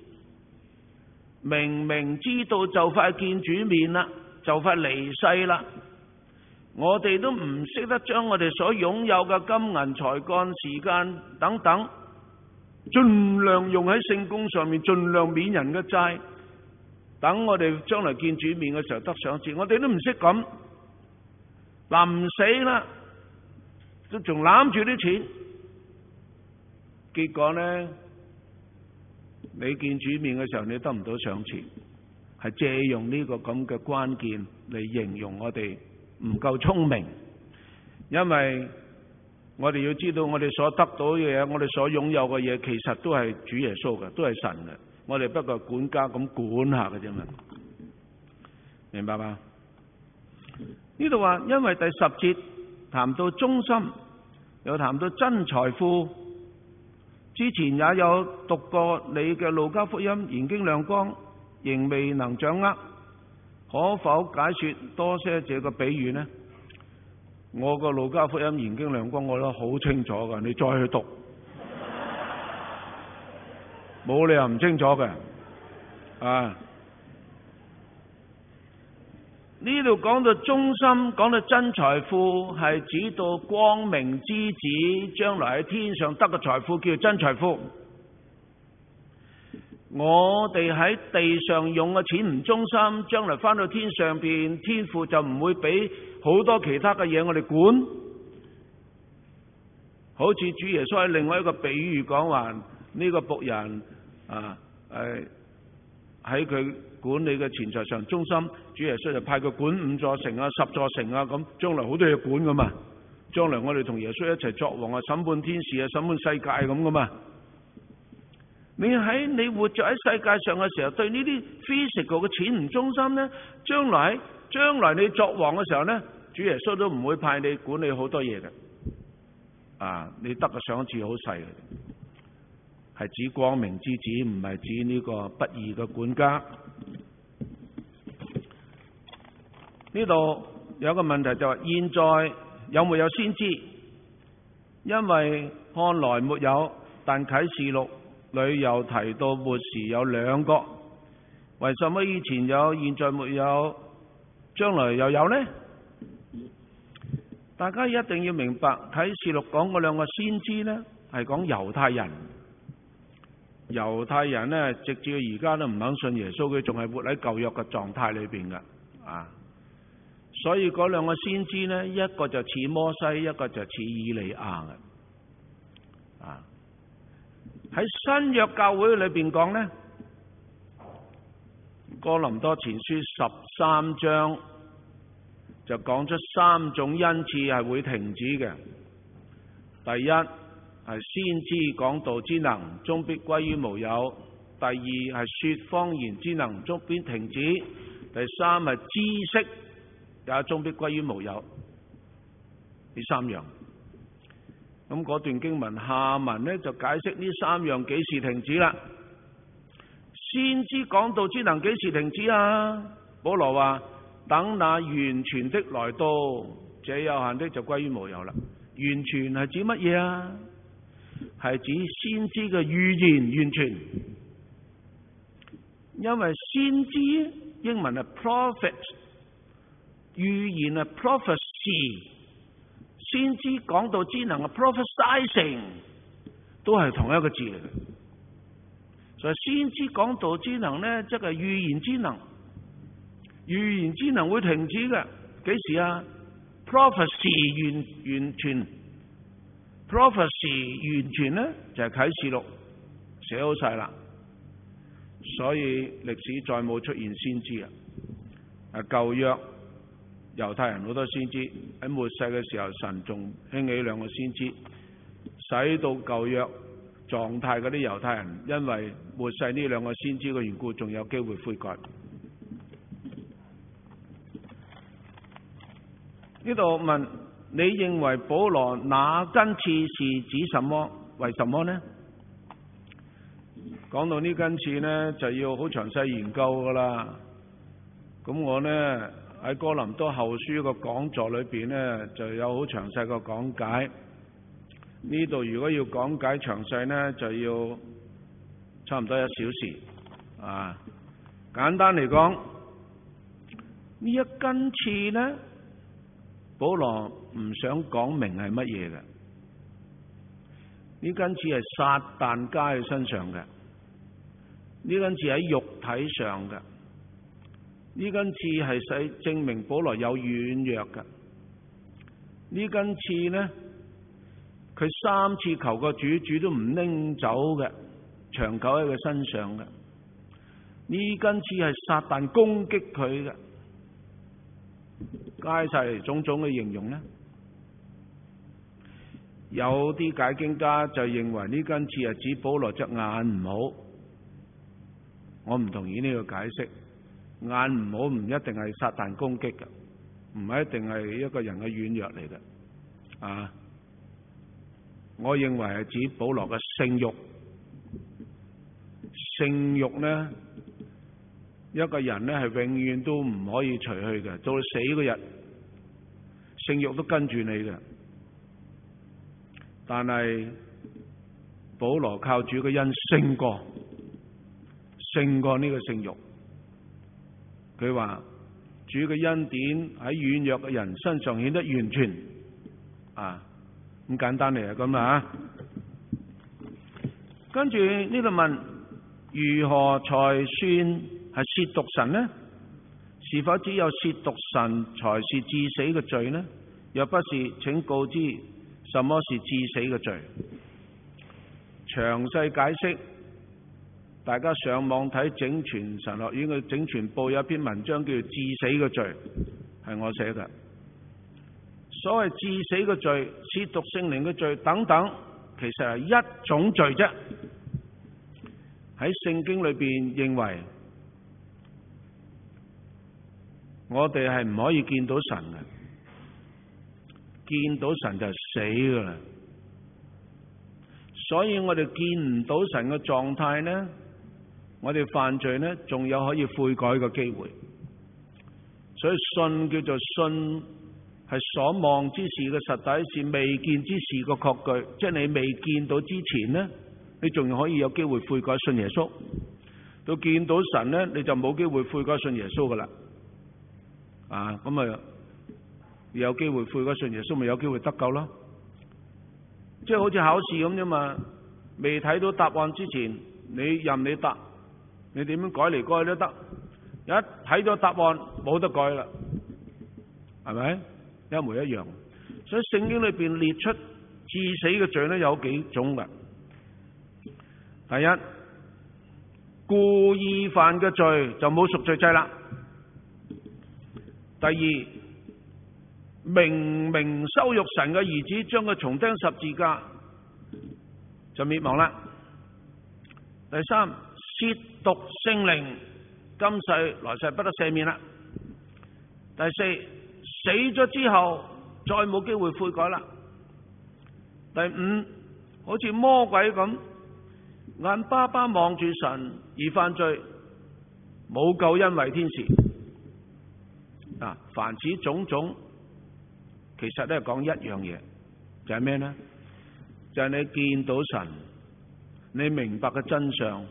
明明知道就快見主面啦，就快離世啦，我哋都唔識得將我哋所擁有嘅金銀才幹、時間等等，盡量用喺聖工上面，盡量免人嘅債，等我哋將來見主面嘅時候得賞賜。我哋都唔識咁，臨死啦，都仲攬住啲錢。結果呢，你見主面嘅時候，你得唔到賞賜，係借用呢個咁嘅關鍵嚟形容我哋唔夠聰明。因為我哋要知道，我哋所得到嘅嘢，我哋所擁有嘅嘢，其實都係主耶穌嘅，都係神嘅。我哋不過管家咁管下嘅啫嘛，明白嗎？呢度話，因為第十節談到忠心，又談到真財富。之前也有讀過你嘅路加福音，研經亮光，仍未能掌握，可否解說多些這個比喻呢？我個路加福音研經亮光，我都好清楚噶，你再去讀，冇理由唔清楚嘅。啊， 呢度講到忠心，講到真財富，係指到光明之子將來喺天上得嘅財富叫真財富。我哋喺地上用嘅錢唔忠心，將來返到天上邊，天父就唔會俾好多其他嘅嘢我哋管。好似主耶穌喺另外一個比喻講話，呢個僕人啊，誒喺佢管理嘅錢財上忠心，主耶穌就派佢管五座城啊、十座城啊，咁將來好多嘢管噶嘛。將來我哋同耶穌一齊作王啊，審判天使啊，審判世界咁噶嘛。你喺你活着喺世界上嘅時候，對呢啲 physical 嘅錢唔忠心呢，將來將來你作王嘅時候呢，主耶穌都唔會派你管理好多嘢嘅。啊，你得嘅賞賜好細嘅，係指光明之子，唔係指呢個不義嘅管家。呢度有個問題就係、是、現在有沒有先知？因為看來沒有，但啟示錄裏又提到末時有兩個。為什麼以前有，現在沒有，將來又有呢？大家一定要明白，啟示錄講嗰兩個先知呢，係講猶太人。猶太人呢，直至而家都唔肯信耶穌，佢仲係活喺舊約嘅狀態裏邊嘅啊。所以嗰兩個先知呢，一個就似摩西，一個就似以利亞嘅啊。喺新約教會裏邊講呢，哥林多前書十三章就講出三種恩賜係會停止嘅。第一係先知講道之能，終必歸於無有；第二係說方言之能，終必停止；第三係知識也終必歸於無有。呢三樣，咁嗰段經文下文呢就解釋呢三樣幾時停止啦。先知講道之能幾時停止啊？保羅話等那完全的來到，這有限的就歸於無有啦。完全係指乜嘢啊？係指先知嘅預言完全，因為先知英文係 prophet， 預言係 prophecy， 先知講道之能係 prophesying， 都係同一個字嚟嘅。所以先知講道之能呢，即係預言之能。預言之能會停止嘅，幾時啊？ prophecy 完完全 prophecy 完全呢就係啟示錄寫好晒啦，所以歷史再冇出現先知啊！啊，舊約猶太人好多先知，喺末世嘅時候，神仲興起兩個先知，使到舊約狀態嗰啲猶太人因為末世呢兩個先知嘅緣故，仲有機會悔改。呢度問你認為保羅那根刺是指什麼？為什麼呢？講到呢根刺呢，就要好詳細研究噶啦。咁我呢喺哥林多後書個講座裏邊呢，就有好詳細個講解。呢度如果要講解詳細呢，就要差唔多一小時啊。簡單嚟講，呢一根刺呢，保羅唔想講明係乜嘢嘅。呢根刺係撒旦加喺身上嘅，呢根刺喺肉體上嘅，呢根刺係使證明保羅有軟弱嘅。呢根刺呢，佢三次求個主，主都唔拎走嘅，長久喺佢身上嘅。呢根刺係撒旦攻擊佢嘅。加晒嚟種種嘅形容呢，有啲解經家就認為呢根刺係指保羅隻眼唔好，我唔同意呢個解釋。眼唔好唔一定係撒旦攻擊嘅，唔係一定係一個人嘅軟弱嚟嘅。啊，我認為係指保羅嘅性慾，性慾呢，一個人呢係永遠都唔可以除去嘅，到死嗰日，性慾都跟住你嘅。但係保羅靠主嘅恩勝過，勝過呢個性慾。佢話主嘅恩典喺軟弱嘅人身上顯得完全啊，咁簡單嚟啊咁啊。跟住呢度問，如何才算係褻瀆神呢？是否只有褻瀆神才是致死嘅罪呢？若不是，請告知什麼是致死嘅罪。詳細解釋，大家上網睇整全神學院嘅整全報有一篇文章叫做致死嘅罪，係我寫嘅。所謂致死嘅罪、褻瀆聖靈嘅罪等等，其實係一種罪啫。喺聖經裏邊認為，我哋係唔可以見到神嘅，見到神就死噶啦。所以我哋見唔到神嘅狀態呢，我哋犯罪呢，仲有可以悔改嘅機會。所以信叫做信，係所望之事嘅實底，是未見之事嘅確據。即係你未見到之前呢，你仲可以有機會悔改信耶穌。到見到神呢，你就冇機會悔改信耶穌噶啦。啊，咁咪有機會悔改信耶穌，咪有機會得救咯。即係好似考試咁啫嘛，未睇到答案之前，你任你答，你點樣改嚟改去都得。一睇咗答案，冇得改啦，係咪？一模一樣。所以聖經裏邊列出致死嘅罪咧，有幾種嘅。第一，故意犯嘅罪就冇贖罪祭啦。第二，明明羞辱神嘅兒子，將佢重釘十字架就滅亡啦。第三，褻瀆聖靈，今世來世不得赦免啦。第四，死咗之後再冇機會悔改啦。第五，好似魔鬼咁眼巴巴望住神而犯罪，冇救恩為天使。啊，凡此種種，其實都係講一樣嘢，就係咩呢？就係你見到神，你明白嘅真相，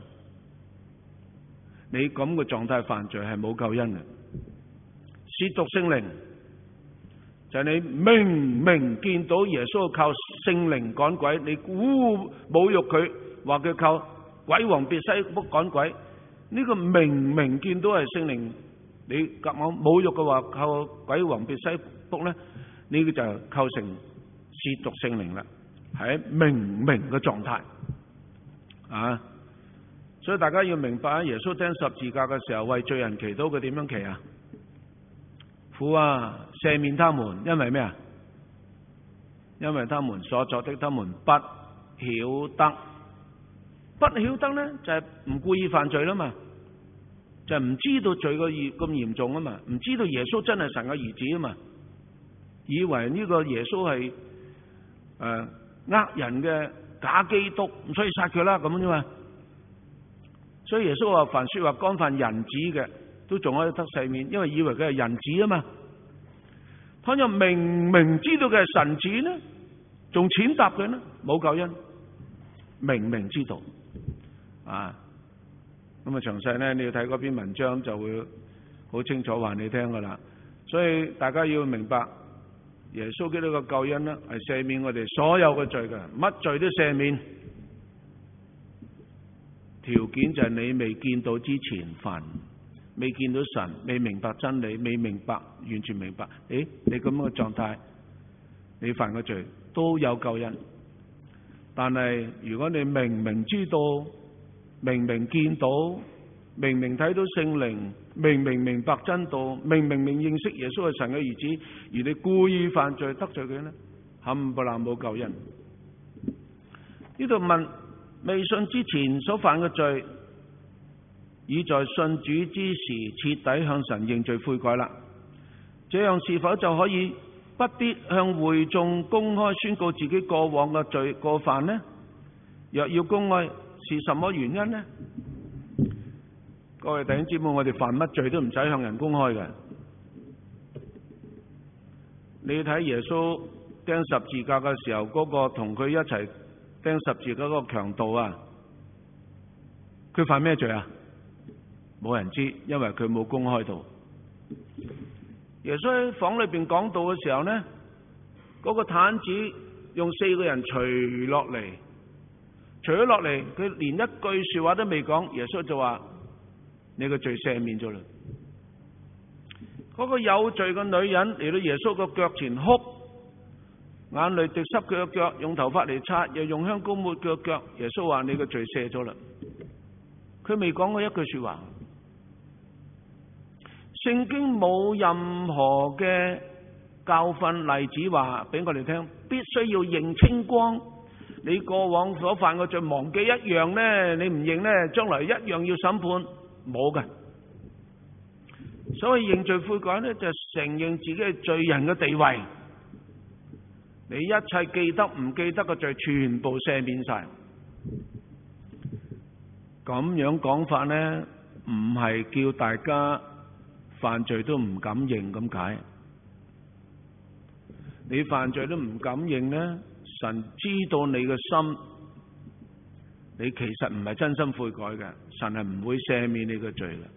你咁嘅狀態犯罪係冇救恩嘅。褻瀆聖靈，就係你明明見到耶穌靠聖靈趕鬼，你污侮辱佢，話佢靠鬼王別西卜趕鬼，呢個明明見到係聖靈，你夾硬侮辱嘅話靠鬼王別西卜咧，呢個就構成褻瀆聖靈啦，係明明嘅狀態啊！所以大家要明白，耶穌釘十字架嘅時候為罪人祈禱，佢點樣祈啊？父啊，赦免他們，因為咩啊？因為他們所作的，他們不曉得。不曉得咧，就係唔故意犯罪啦嘛，就係唔知道罪個嚴咁嚴重啊嘛，唔知道耶穌真係神嘅兒子啊嘛，以為呢個耶穌係誒呃人嘅假基督，唔需要殺佢啦咁啫嘛。所以耶穌話：凡說話干犯人子嘅，都仲可以得赦免，因為以為佢係人子啊嘛。倘若明明知道佢係神子呢，仲踐踏佢呢，冇救恩。明明知道啊，咁啊詳細呢，你要睇嗰篇文章就會好清楚話你聽噶啦。所以大家要明白，耶穌基督嘅救恩呢，係赦免我哋所有嘅罪嘅，乜罪都赦免。條件就係你未見到之前犯，未見到神，未明白真理，未明白完全明白。誒，你咁嘅狀態，你犯嘅罪都有救恩。但係如果你明明知道，明明見到，明明睇到聖靈，明明明白真道，明明明認識耶穌係神嘅兒子，而你故意犯罪得罪佢呢，冚唪唥冇救恩。呢度問未信之前所犯嘅罪，已在信主之時徹底向神認罪悔改啦，這樣是否就可以不必向會眾公開宣告自己過往嘅罪過犯呢？若要公開，是什麼原因呢？各位弟兄姊妹，我哋犯乜罪都唔使向人公開嘅。你睇耶穌釘十字架嘅時候，嗰個同佢一齊釘十字架嗰個強盜啊，佢犯咩罪啊？冇人知，因為佢冇公開到。 耶穌喺房裏邊講道嘅時候呢，嗰個癱子用四個人除落嚟，除咗落嚟，佢連一句說話都未講，耶穌就話：你個罪赦免咗啦。嗰個有罪嘅女人嚟到耶穌個腳前哭，眼淚滴濕佢嘅腳，用頭髮嚟擦，又用香膏抹佢嘅腳。耶穌話：你個罪赦咗啦。佢未講過一句說話。聖經冇任何嘅教訓例子話俾我哋聽，必須要認清光。你過往所犯嘅罪，忘記一樣呢，你唔認呢，將來一樣要審判，冇嘅。所以認罪悔改呢，就承認自己係罪人嘅地位。你一切記得唔記得嘅罪，全部赦免晒。咁樣講法呢，唔係叫大家犯罪都唔敢認咁解。你犯罪都唔敢認呢，神知道你嘅心，你其實唔係真心悔改嘅，神係唔會赦免你嘅罪嘅。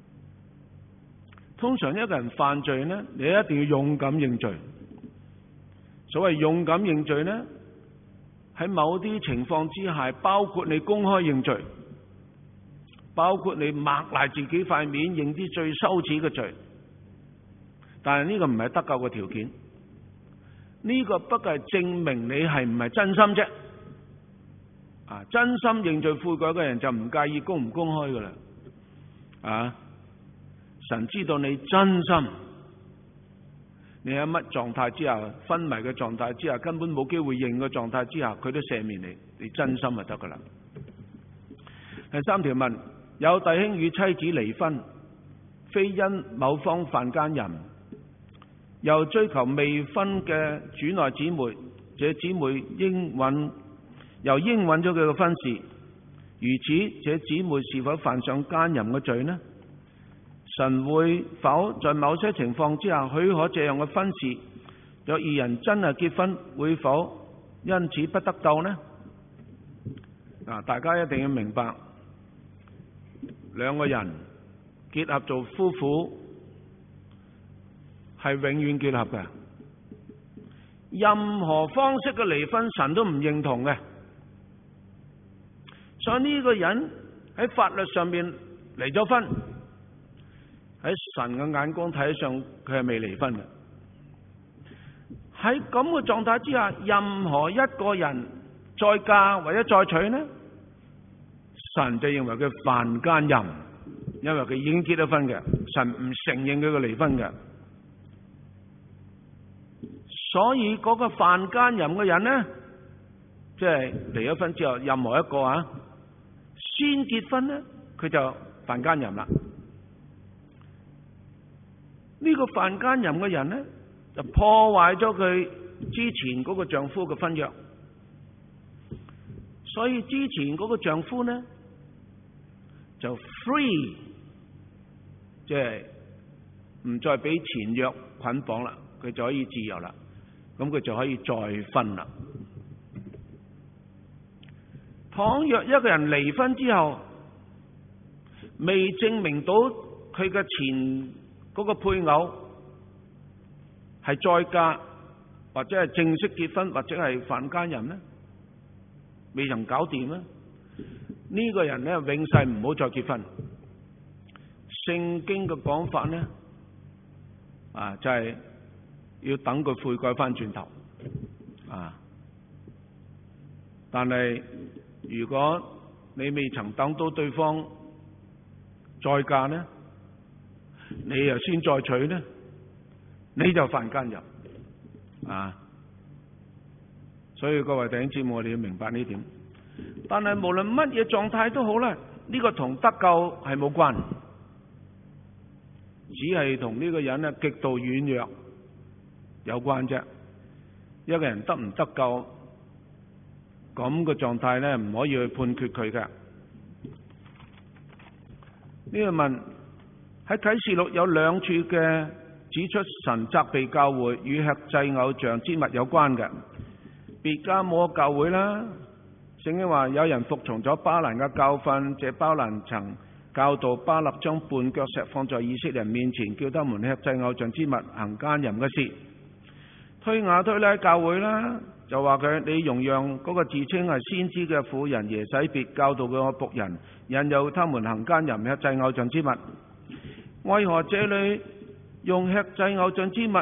通常一個人犯罪呢，你一定要勇敢認罪。所謂勇敢認罪呢，喺某啲情況之下，包括你公開認罪，包括你擘賴自己塊面認啲最羞恥嘅罪。但係呢個唔係得救嘅條件，呢個不過係證明你係唔係真心啫。啊，真心認罪悔改嘅人就唔介意公唔公開噶啦。啊，神知道你真心，你喺乜狀態之下，昏迷嘅狀態之下，根本冇機會認嘅狀態之下，佢都赦免你，你真心就得噶啦。第三條問：有弟兄與妻子離婚，非因某方犯奸淫，又追求未婚嘅主內姊妹，這姊妹應允又應允咗佢嘅婚事，如此這姊妹是否犯上奸淫嘅罪呢？神會否在某些情況之下許可這樣嘅婚事？若二人真係結婚，會否因此不得救呢？嗱，大家一定要明白，兩個人結合做夫婦係永遠結合嘅，任何方式嘅離婚神都唔認同嘅。所以呢個人喺法律上面離咗婚，喺神嘅眼光睇上佢係未離婚嘅。喺咁嘅狀態之下，任何一個人再嫁或者再娶呢，神就認為佢犯奸淫，因為佢已經結咗婚嘅，神唔承認佢嘅離婚嘅。所以嗰個犯奸淫嘅人呢，即係離咗婚之後，任何一個啊先結婚呢，佢就犯奸淫啦。呢個犯奸淫嘅人呢，就破壞咗佢之前嗰個丈夫嘅婚約，所以之前嗰個丈夫呢就 free， 即係唔再俾前約捆綁啦，佢就可以自由啦，咁佢就可以再婚啦。倘若一個人離婚之後，未證明到佢嘅前嗰個配偶係再嫁，或者係正式結婚，或者係犯奸淫呢，未曾搞掂呢，呢個人呢永世唔好再結婚。聖經嘅講法呢，啊就係要等佢悔改翻轉頭啊。但係如果你未曾等到對方再嫁呢，你又先再娶呢，你就犯奸淫啊！所以各位弟兄姊妹，我哋要明白呢點。但係無論乜嘢狀態都好啦，呢個同得救係冇關，只係同呢個人呢極度軟弱有關啫。一個人得唔得救，咁個狀態呢唔可以去判決佢嘅。呢個問喺啟示錄有兩處嘅指出神責備教會與吃祭偶像之物有關嘅。別迦摩教會啦，聖經話有人服從咗巴蘭嘅教訓，這巴蘭曾教導巴勒將絆腳石放在以色列人面前，叫他們吃祭偶像之物，行奸淫嘅事。推雅推拉教會啦，就話佢你容讓嗰個自稱係先知嘅婦人耶洗別教導佢個僕人，引誘他們行奸淫，吃祭偶像之物。為何這裏用吃祭偶像之物，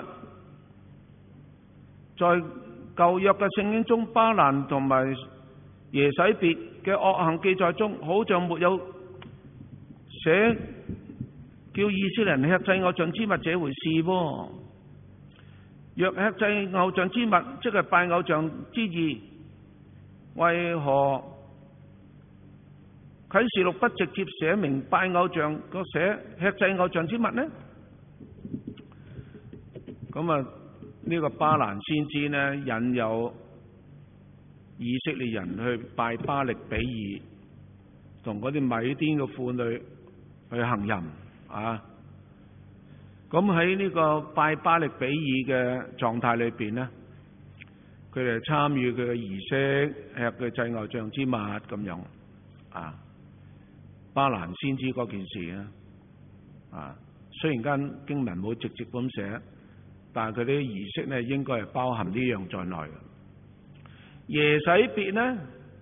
在舊約嘅聖經中巴蘭同埋耶洗別嘅惡行記載中，好像沒有寫叫以色列人吃祭偶像之物這回事喎？若吃祭偶像之物，即係拜偶像之意，為何啟示錄不直接寫明拜偶像，個寫吃祭偶像之物呢？咁啊，呢個巴蘭先知呢，引誘以色列人去拜巴力比爾，同嗰啲米甸嘅婦女去行淫啊！咁喺呢個拜巴力比爾嘅狀態裏邊呢，佢哋參與佢嘅儀式，吃佢祭偶像之物咁樣啊。巴蘭先知嗰件事啊，啊，雖然間經文冇直接咁寫，但係佢啲儀式呢應該係包含呢樣在內嘅。耶洗別呢，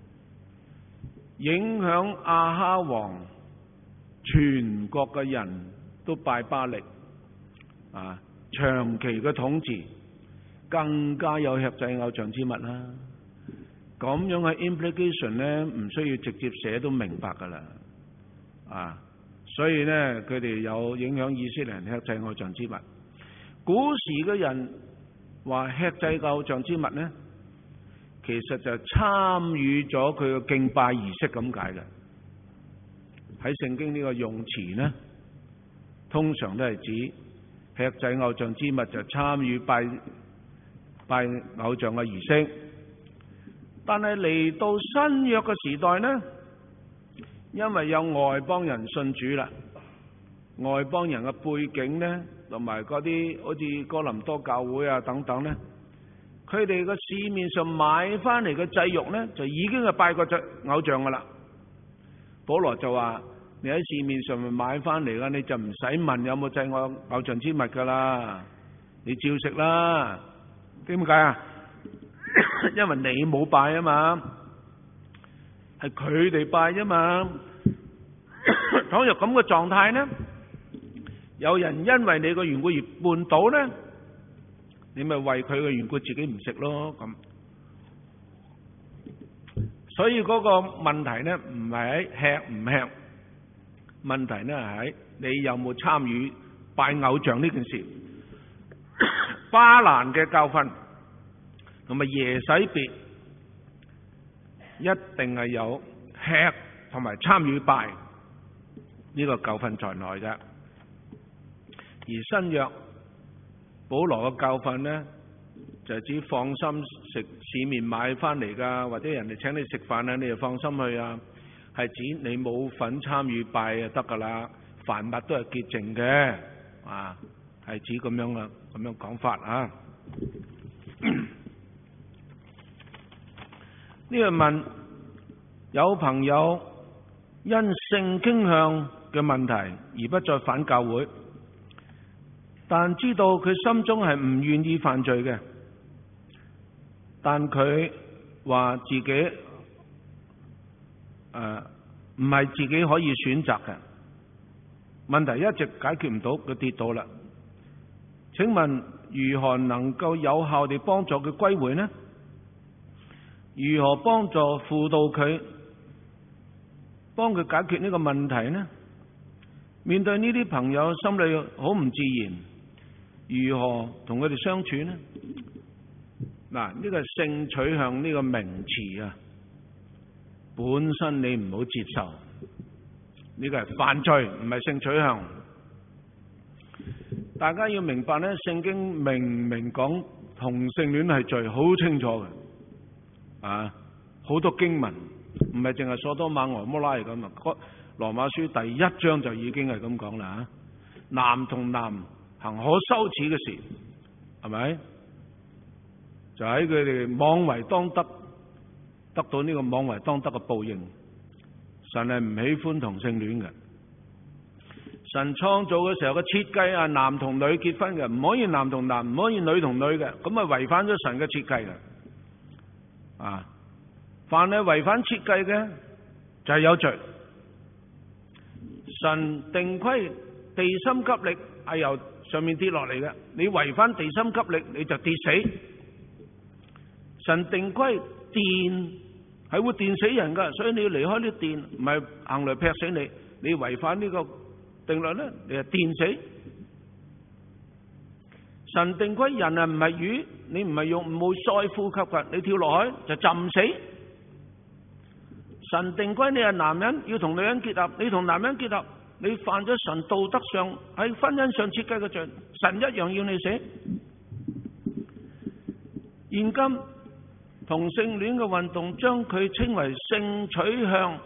影響亞哈王全國嘅人都拜巴力。啊！長期嘅統治更加有吃祭偶像之物啦。咁樣嘅 implication 呢，唔需要直接寫都明白噶啦。啊，所以呢，佢哋有影響以色列人吃祭偶像之物。古時嘅人話吃祭偶像之物呢，其實就參與咗佢嘅敬拜儀式咁解嘅。喺聖經呢個用詞呢，通常都係指吃祭偶像之物就參與拜拜偶像嘅儀式，但係嚟到新約嘅時代呢，因為有外邦人信主啦，外邦人嘅背景呢，同埋嗰啲好似哥林多教會啊等等呢，佢哋嘅市面上買翻嚟嘅祭肉呢，就已經係拜過隻偶像噶啦。保羅就話：你喺市面上面買翻嚟啦，你就唔使問有冇祭偶偶像之物噶啦，你照食啦。點解啊？因為你冇拜啊嘛，係佢哋拜啫嘛。倘若咁嘅狀態呢，有人因為你個緣故而絆倒呢，你咪為佢嘅緣故自己唔食咯咁。所以嗰個問題呢，唔係喺吃唔吃。問題呢係喺你有冇參與拜偶像呢件事。巴蘭嘅教訓同埋耶洗別一定係有吃同埋參與拜呢個教訓在內嘅。而新約保羅嘅教訓呢，就係指放心食市面買翻嚟噶，或者人哋請你食飯啊，你就放心去啊。係指你冇份參與拜就得噶啦，凡物都係潔淨嘅，啊，係指咁樣啦，咁樣講法啊。呢個問有朋友因性傾向嘅問題而不再返教會，但知道佢心中係唔願意犯罪嘅，但佢話自己誒唔係自己可以選擇嘅，問題一直解決唔到，佢跌倒啦。請問如何能夠有效地幫助佢歸回呢？如何幫助輔導佢，幫佢解決呢個問題呢？面對呢啲朋友心裏好唔自然，如何同佢哋相處呢？嗱，呢個性取向呢個名詞啊，本身你唔好接受，呢個係犯罪，唔係性取向。大家要明白呢，聖經明明講同性戀係罪，好清楚嘅，啊，好多經文，唔係淨係所多瑪俄摩拉嚟咁啊。羅馬書第一章就已經係咁講啦，男同男行可羞恥嘅事，係咪？就喺佢哋妄為當得，得到呢個妄為當得嘅報應。神係唔喜歡同性戀嘅， 神創造嘅時候嘅設計啊，男同女結婚嘅，唔可以男同男，唔可以女同女嘅，咁啊違反咗神嘅設計嘅。啊，凡係違反設計嘅就係有罪。神定規地心吸力係由上面跌落嚟嘅，你違反地心吸力你就跌死。神定規電係會電死人噶，所以你要離開呢電，唔係行雷劈死你。你違反呢個定律咧，你就電死。神定規人啊唔係魚，你唔係用冇再呼吸噶，你跳落海就浸死。神定規你係男人要同女人結合，你同男人結合，你犯咗神道德上喺婚姻上設計嘅罪，神一樣要你死。現今同性戀嘅運動將佢稱為性取向，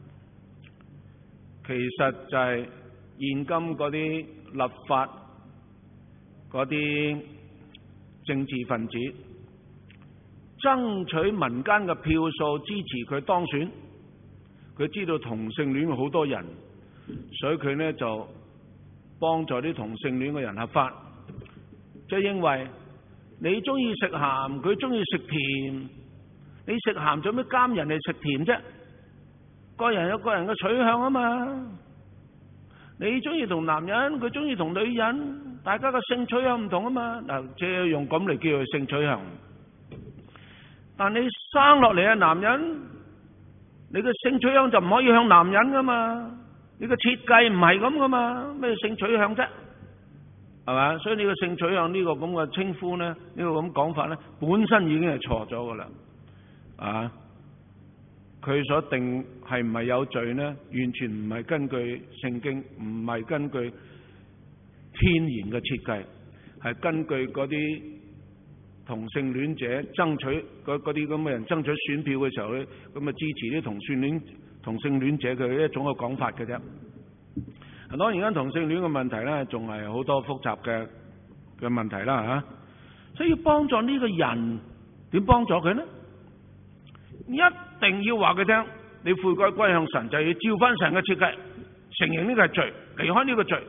其實就係現今嗰啲立法嗰啲政治分子爭取民間嘅票數支持佢當選。佢知道同性戀好多人，所以佢呢就幫助啲同性戀嘅人合法。就認為你中意食鹹，佢中意食甜，你食鹹做咩監人哋食甜啫？個人有個人嘅取向啊嘛。你中意同男人，佢中意同女人，大家嘅性取向唔同啊嘛。嗱，即係用咁嚟叫佢性取向。但你生落嚟嘅男人，你嘅性取向就唔可以向男人噶嘛？你嘅設計唔係咁噶嘛？咩性取向啫？係嘛？所以你嘅性取向呢個咁嘅稱呼咧，呢個咁講法咧，本身已經係錯咗噶啦。啊，佢所定係唔係有罪咧？完全唔係根據聖經，唔係根據天然嘅設計，係根據嗰啲同性戀者爭取嗰嗰啲咁嘅人爭取選票嘅時候咧，咁啊支持啲同性戀同性戀者嘅一種嘅講法嘅啫。當然而家同性戀嘅問題咧，仲係好多複雜嘅嘅問題啦嚇。所以要幫助呢個人，點幫助佢呢？一定要話佢聽，你悔改歸向神，就要照翻神嘅設計，承認呢個係罪，離開呢個罪，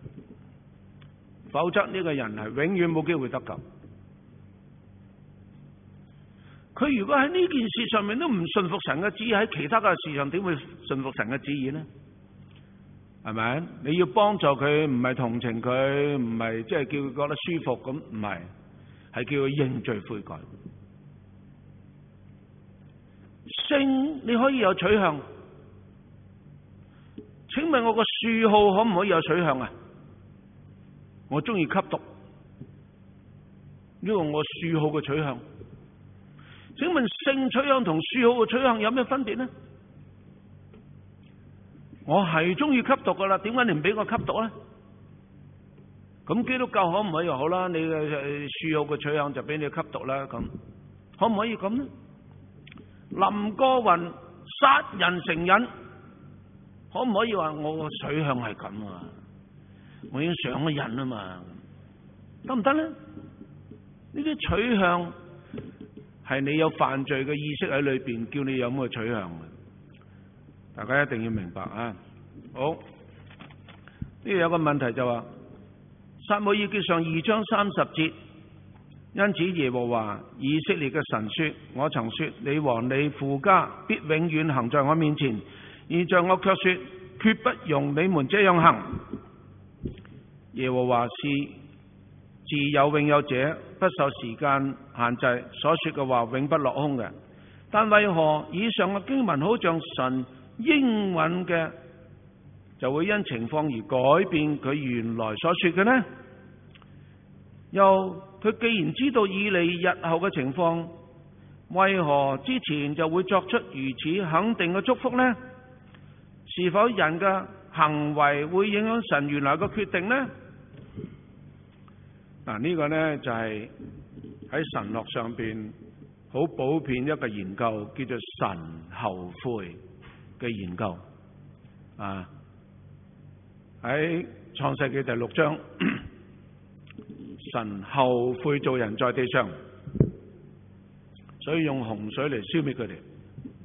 否則呢個人係永遠冇機會得救。佢如果喺呢件事上面都唔順服神嘅旨意，喺其他嘅事上點會順服神嘅旨意呢？係咪？你要幫助佢，唔係同情佢，唔係即係叫佢覺得舒服咁，唔係，係叫佢認罪悔改。性你可以有取向，請問我個嗜好可唔可以有取向啊？我中意吸毒，呢個我嗜好嘅取向。請問性取向同嗜好嘅取向有咩分別呢？我係中意吸毒噶啦，點解你唔俾我吸毒呢？咁基督教可唔可以好啦？你嘅嗜好嘅取向就俾你吸毒啦，咁可唔可以咁呢？林過雲殺人成癮，可唔可以話我個取向係咁啊？我已經上咗癮啊嘛，得唔得呢？呢啲取向係你有犯罪嘅意識喺裏邊，叫你有咁嘅取向嘅。大家一定要明白啊！好，呢度有個問題就話，撒母耳記上二章三十節，因此耶和華以色列嘅神說：我曾說你和你父家必永遠行在我面前，現在我卻說決不容你們這樣行。耶和華是自有永有者，不受時間限制，所說嘅話永不落空嘅。但為何以上嘅經文好像神應允嘅，就會因情況而改變佢原來所說嘅呢？又佢既然知道以利日後嘅情況，為何之前就會作出如此肯定嘅祝福呢？是否人嘅行為會影響神原來嘅決定呢？嗱，呢個呢就係喺神學上邊好普遍一個研究，叫做神後悔嘅研究啊。喺創世記第六章，神後悔做人在地上，所以用洪水嚟消滅佢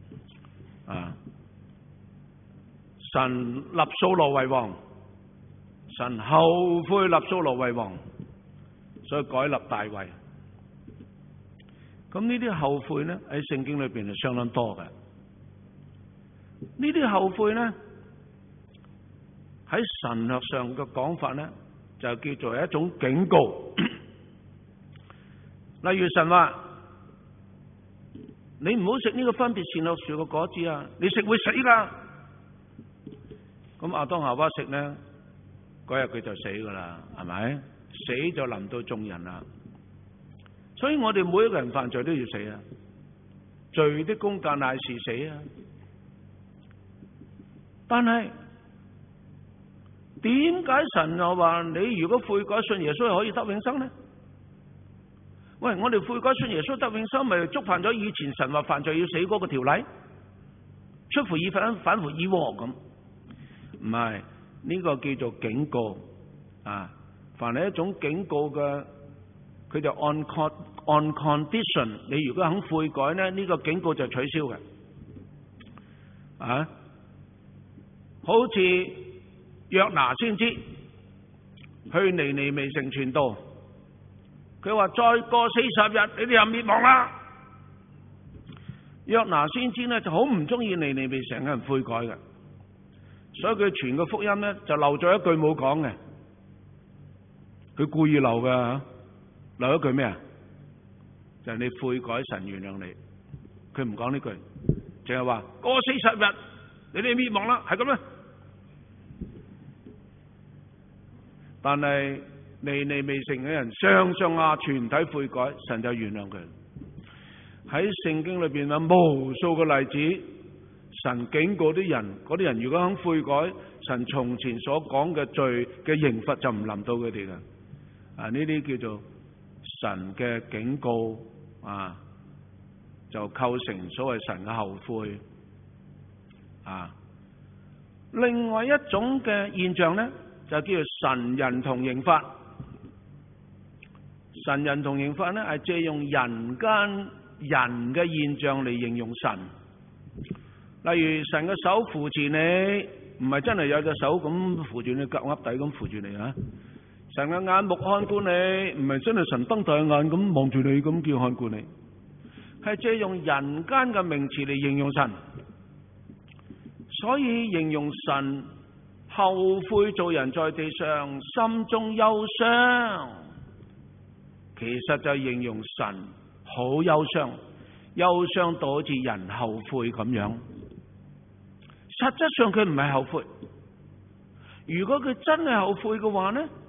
哋啊。神立掃羅為王， 神後悔立掃羅為王，所以改立大衛。咁呢啲後悔呢，喺聖經裏邊係相當多嘅。呢啲後悔呢，喺神學上嘅講法呢，就叫做一種警告。例如神話，你唔好食呢個分別善惡樹嘅果子啊，你食會死噶。咁亞當夏娃食呢，嗰日佢就死噶啦，係咪？死就臨到眾人啦。所以我哋每一個人犯罪都要死啊，罪的工價乃是死啊。但係點解神又話你如果悔改信耶穌係可以得永生呢？喂，我哋悔改信耶穌得永生，咪觸犯咗以前神話犯罪要死嗰個條例？出乎意反，反乎意喎咁。唔係，呢個叫做警告啊！凡係一種警告嘅，佢就 on con on condition， 你如果肯悔改呢，呢個警告就取消嘅。啊，好似約拿先知去尼尼微城傳道，佢話再過四十日，你哋又滅亡啦。約拿先知呢就好唔中意尼尼微城嘅人悔改嘅，所以佢傳個福音呢就漏咗一句冇講嘅，佢故意漏噶，漏一句咩啊？就係你悔改，神原諒你。佢唔講呢句，淨係話過四十日，你哋滅亡啦，係咁咩？但係尼尼微城嘅人上上下全體悔改，神就原諒佢。喺聖經裏邊有無數個例子，神警告啲人，嗰啲人如果肯悔改，神從前所講嘅罪嘅刑罰就唔臨到佢哋嘅。啊，呢啲叫做神嘅警告啊，就構成所謂神嘅後悔啊。另外一種嘅現象呢，就叫做神人同刑法。神人同刑法呢，係借用人間人嘅現象嚟形容神。例如神嘅手扶持你，唔係真係有隻手咁扶住你，夾噏底咁扶住你啊！神嘅眼目看顧你，唔係真係神瞪大眼咁望住你咁叫看顧你，係借用人間嘅名詞嚟形容神。所以形容神後悔做人在地上心中憂傷，其實就形容神好憂傷，憂傷到好似人後悔咁樣。實質上佢唔係後悔，如果佢真係後悔嘅話呢，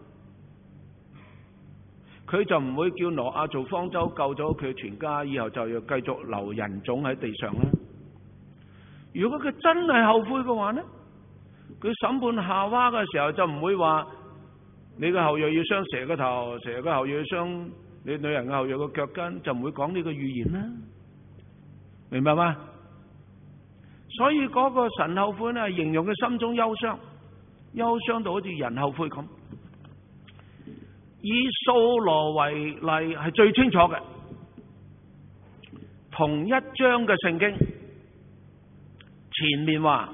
佢就唔會叫挪亞做方舟救咗佢全家，以後就要繼續留人種喺地上啦。如果佢真係後悔嘅話呢，佢審判夏娃嘅時候就唔會話你嘅後裔要傷蛇嘅頭，蛇嘅後裔要傷你女人嘅後裔嘅腳跟，就唔會講呢個預言啦。明白嗎？所以嗰個神後悔呢，係形容佢心中憂傷，憂傷到好似人後悔咁。以掃羅為例係最清楚嘅，同一章嘅聖經前面話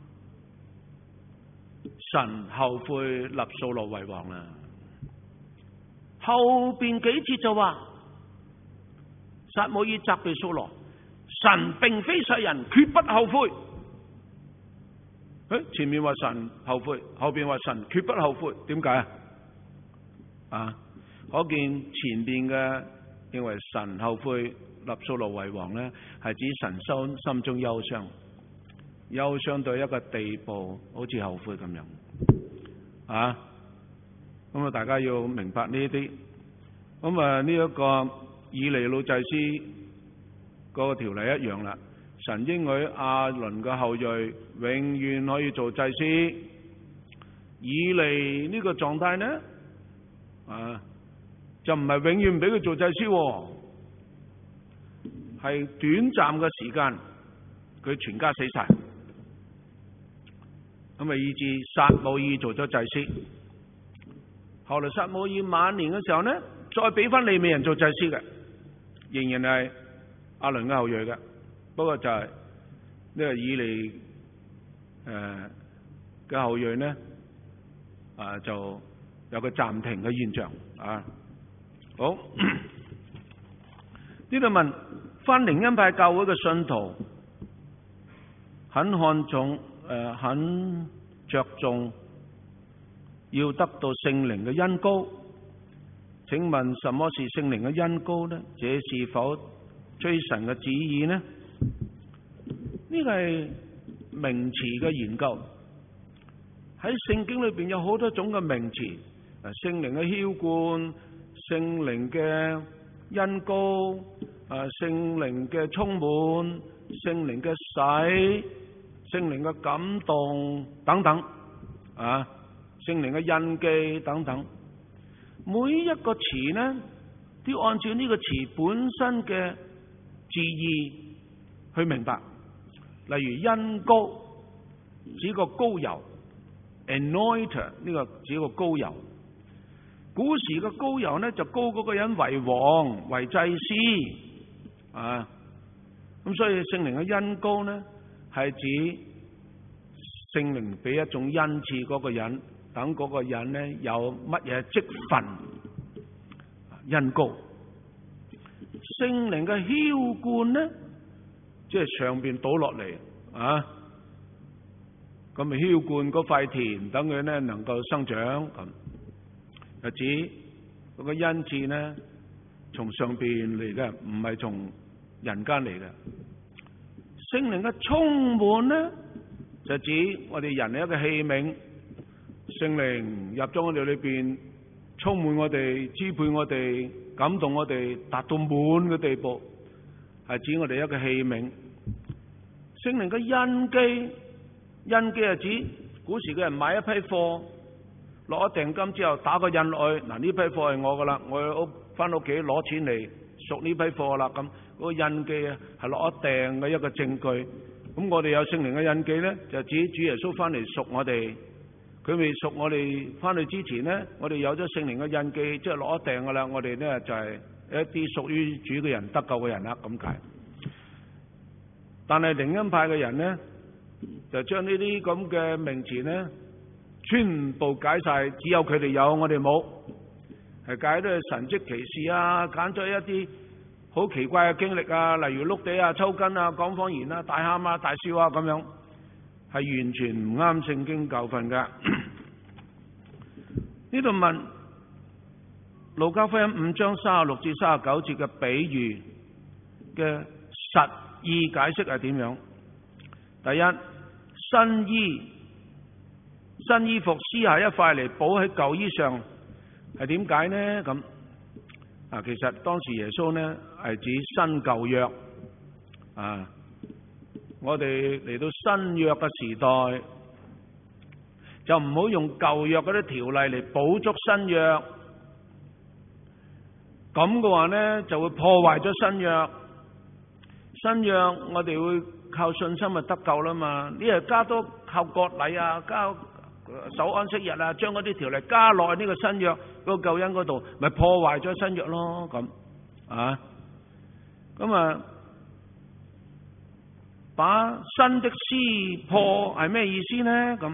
神後悔立掃羅為王啦，後邊幾節就話撒母耳責備掃羅，神並非世人，決不後悔。誒，前面話神後悔，後邊話神決不後悔，點解啊？啊，可見前邊嘅認為神後悔立掃羅為王呢，係指神心心中憂傷，憂傷到一個地步，好似後悔咁樣。啊，咁啊，大家要明白呢啲。咁啊，呢一個以利老祭司嗰個條例一樣啦。神應許亞倫嘅後裔永遠可以做祭司。以利呢個狀態呢，啊，就唔係永遠唔俾佢做祭司，係短暫嘅時間，佢全家死晒，咁啊以致撒母耳做咗祭司。後來撒母耳晚年嘅時候呢，再俾翻利未人做祭司嘅，仍然係亞倫嘅後裔嘅，不過就係呢個以利誒嘅後裔呢， 啊就有個暫停嘅現象啊。好，呢度問翻靈恩派教會嘅信徒很看重誒、呃，很着重要得到聖靈嘅恩膏。請問什麼是聖靈嘅恩膏呢？這是否追神嘅旨意呢？呢個係名詞嘅研究。喺聖經裏邊有好多種嘅名詞，聖靈嘅澆灌、聖靈嘅恩膏、啊聖靈嘅充滿、聖靈嘅洗、聖靈嘅感動等等，啊聖靈嘅印記等等。每一個詞呢，都要按照呢個詞本身嘅字義去明白。例如恩膏指個膏油 ，anointer 呢個指個膏油。古時嘅膏油呢，就膏嗰個人為王、為祭司啊。咁所以聖靈嘅恩膏呢，係指聖靈俾一種恩賜嗰個人，等嗰個人呢有乜嘢職分，恩膏。聖靈嘅澆灌呢，即係上邊倒落嚟啊，咁咪澆灌嗰塊田，等佢呢能夠生長咁。就指嗰個恩賜呢，從上邊嚟嘅，唔係從人間嚟嘅。聖靈嘅充滿呢，就指我哋人係一個器皿，聖靈入咗我哋裏邊，充滿我哋，支配我哋，感動我哋，達到滿嘅地步，係指我哋一個器皿。聖靈嘅印記，印記係指古時嘅人買一批貨，落咗訂金之後打個印落去，嗱呢批貨係我噶啦，我去屋翻屋企攞錢嚟贖呢批貨啦，咁嗰個印記啊係落咗訂嘅一個證據。咁我哋有聖靈嘅印記咧，就指主耶穌翻嚟贖我哋。佢未贖我哋翻去之前咧，我哋有咗聖靈嘅印記，即係落咗訂噶啦。我哋咧就係一啲屬於主嘅人，得救嘅人啦，咁解。但係靈恩派嘅人咧，就將呢啲咁嘅名詞咧，全部解晒，只有佢哋有，我哋冇，係解都係神蹟奇事啊，揀咗一啲好奇怪嘅經歷啊，例如碌地啊、抽筋啊、講方言啊、大喊啊、大笑啊咁樣，係完全唔啱聖經教訓噶。呢度問路加福音五章三十六至三十九節嘅比喻嘅實意解釋係點樣？第一，新衣新衣服撕下一塊嚟補喺舊衣上，係點解呢？咁啊，其實當時耶穌呢係指新舊約啊。我哋嚟到新約嘅時代，就唔好用舊約嗰啲條例嚟補足新約，咁嘅話呢就會破壞咗新約。新約我哋會靠信心咪得救啦嘛，呢係加多靠割禮啊，加守安息日啊，將嗰啲條例加落呢個新約嗰個救恩嗰度，咪破壞咗新約咯。咁啊，咁啊，把新的撕破係咩意思呢？咁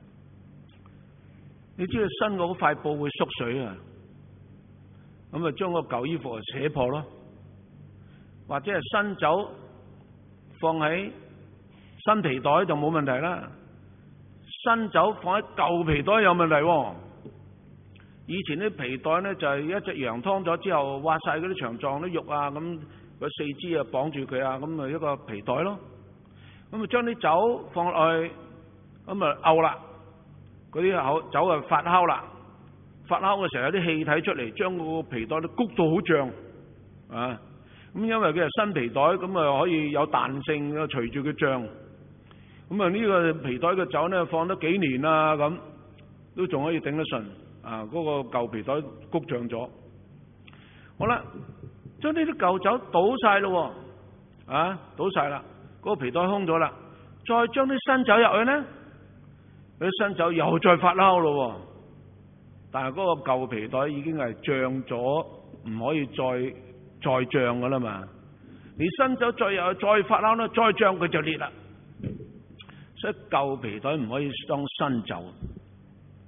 你知道新嗰塊布會縮水啊，咁啊將個舊衣服啊扯破咯，或者係新酒放喺新皮袋就冇問題啦。新酒放喺舊皮袋有問題喎。以前啲皮袋呢，就係一隻羊劏咗之後挖晒嗰啲腸臟啲肉啊，咁個四肢啊綁住佢啊，咁咪一個皮袋咯。咁啊將啲酒放落去，咁啊漚啦，嗰啲口酒啊發酵啦，發酵嘅時候有啲氣體出嚟，將個皮袋都谷到好脹啊。咁因為佢係新皮袋，咁啊可以有彈性，隨住佢脹。咁啊呢個皮袋嘅酒呢，放得幾年啊，咁都仲可以頂得順啊。嗰個舊皮袋谷脹咗，好啦，將呢啲舊酒倒晒咯，啊倒晒啦，嗰個皮袋空咗啦，再將啲新酒入去呢，嗰啲新酒又再發酵咯，但係嗰個舊皮袋已經係脹咗，唔可以再再脹噶啦嘛。你新酒再入去再發酵呢，再脹佢就裂啦。所以舊皮袋唔可以當新酒，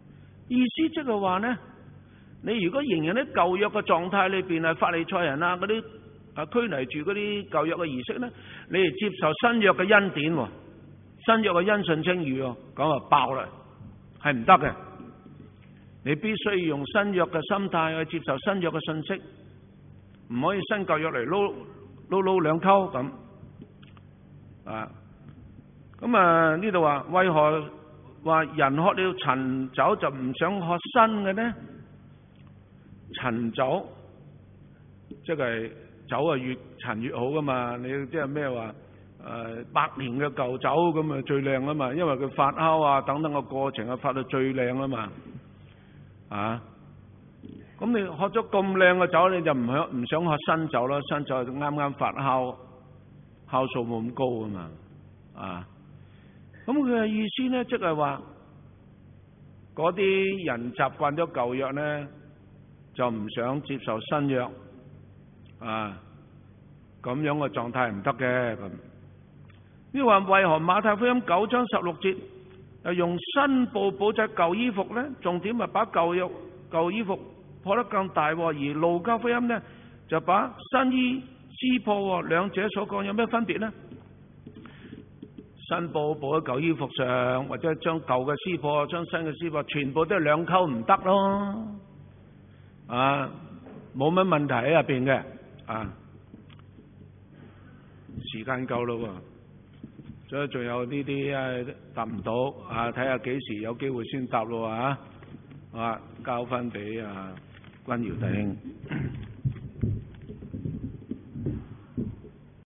意思即係話呢，你如果仍然喺舊約嘅狀態裏邊係法利賽人啊嗰啲啊拘泥住嗰啲舊約嘅儀式呢，你係接受新約嘅恩典，新約嘅因信稱義，咁啊爆啦，係唔得嘅。你必須要用新約嘅心態去接受新約嘅信息，唔可以新舊約嚟撈撈撈兩溝咁啊。咁啊呢度話為何話人喝了陳酒就唔想喝新嘅呢？陳酒即係酒啊，越陳越好噶嘛。你即係咩話誒百年嘅舊酒咁啊最靚啊嘛，因為佢發酵啊等等個過程啊發到最靚啊嘛。啊，咁你喝咗咁靚嘅酒，你就唔想唔想喝新酒啦？新酒就啱啱發酵，酵素冇咁高啊嘛。啊，咁佢嘅意思咧，即係話嗰啲人習慣咗舊約咧，就唔想接受新約啊，咁樣嘅狀態唔得嘅咁。呢話為何馬太福音九章十六節又用新布補製舊衣服咧？重點係把舊約舊衣服破得更大，而路加福音咧就把新衣撕破，兩者所講有咩分別咧？新布補喺舊衣服上，或者將舊嘅撕破，將新嘅撕破，全部都係兩溝唔得咯。啊，冇乜問題喺入邊嘅。啊，時間夠咯喎，所以仲有呢啲啊答唔到啊，睇下幾時有機會先答咯啊，啊交翻俾啊君堯弟兄。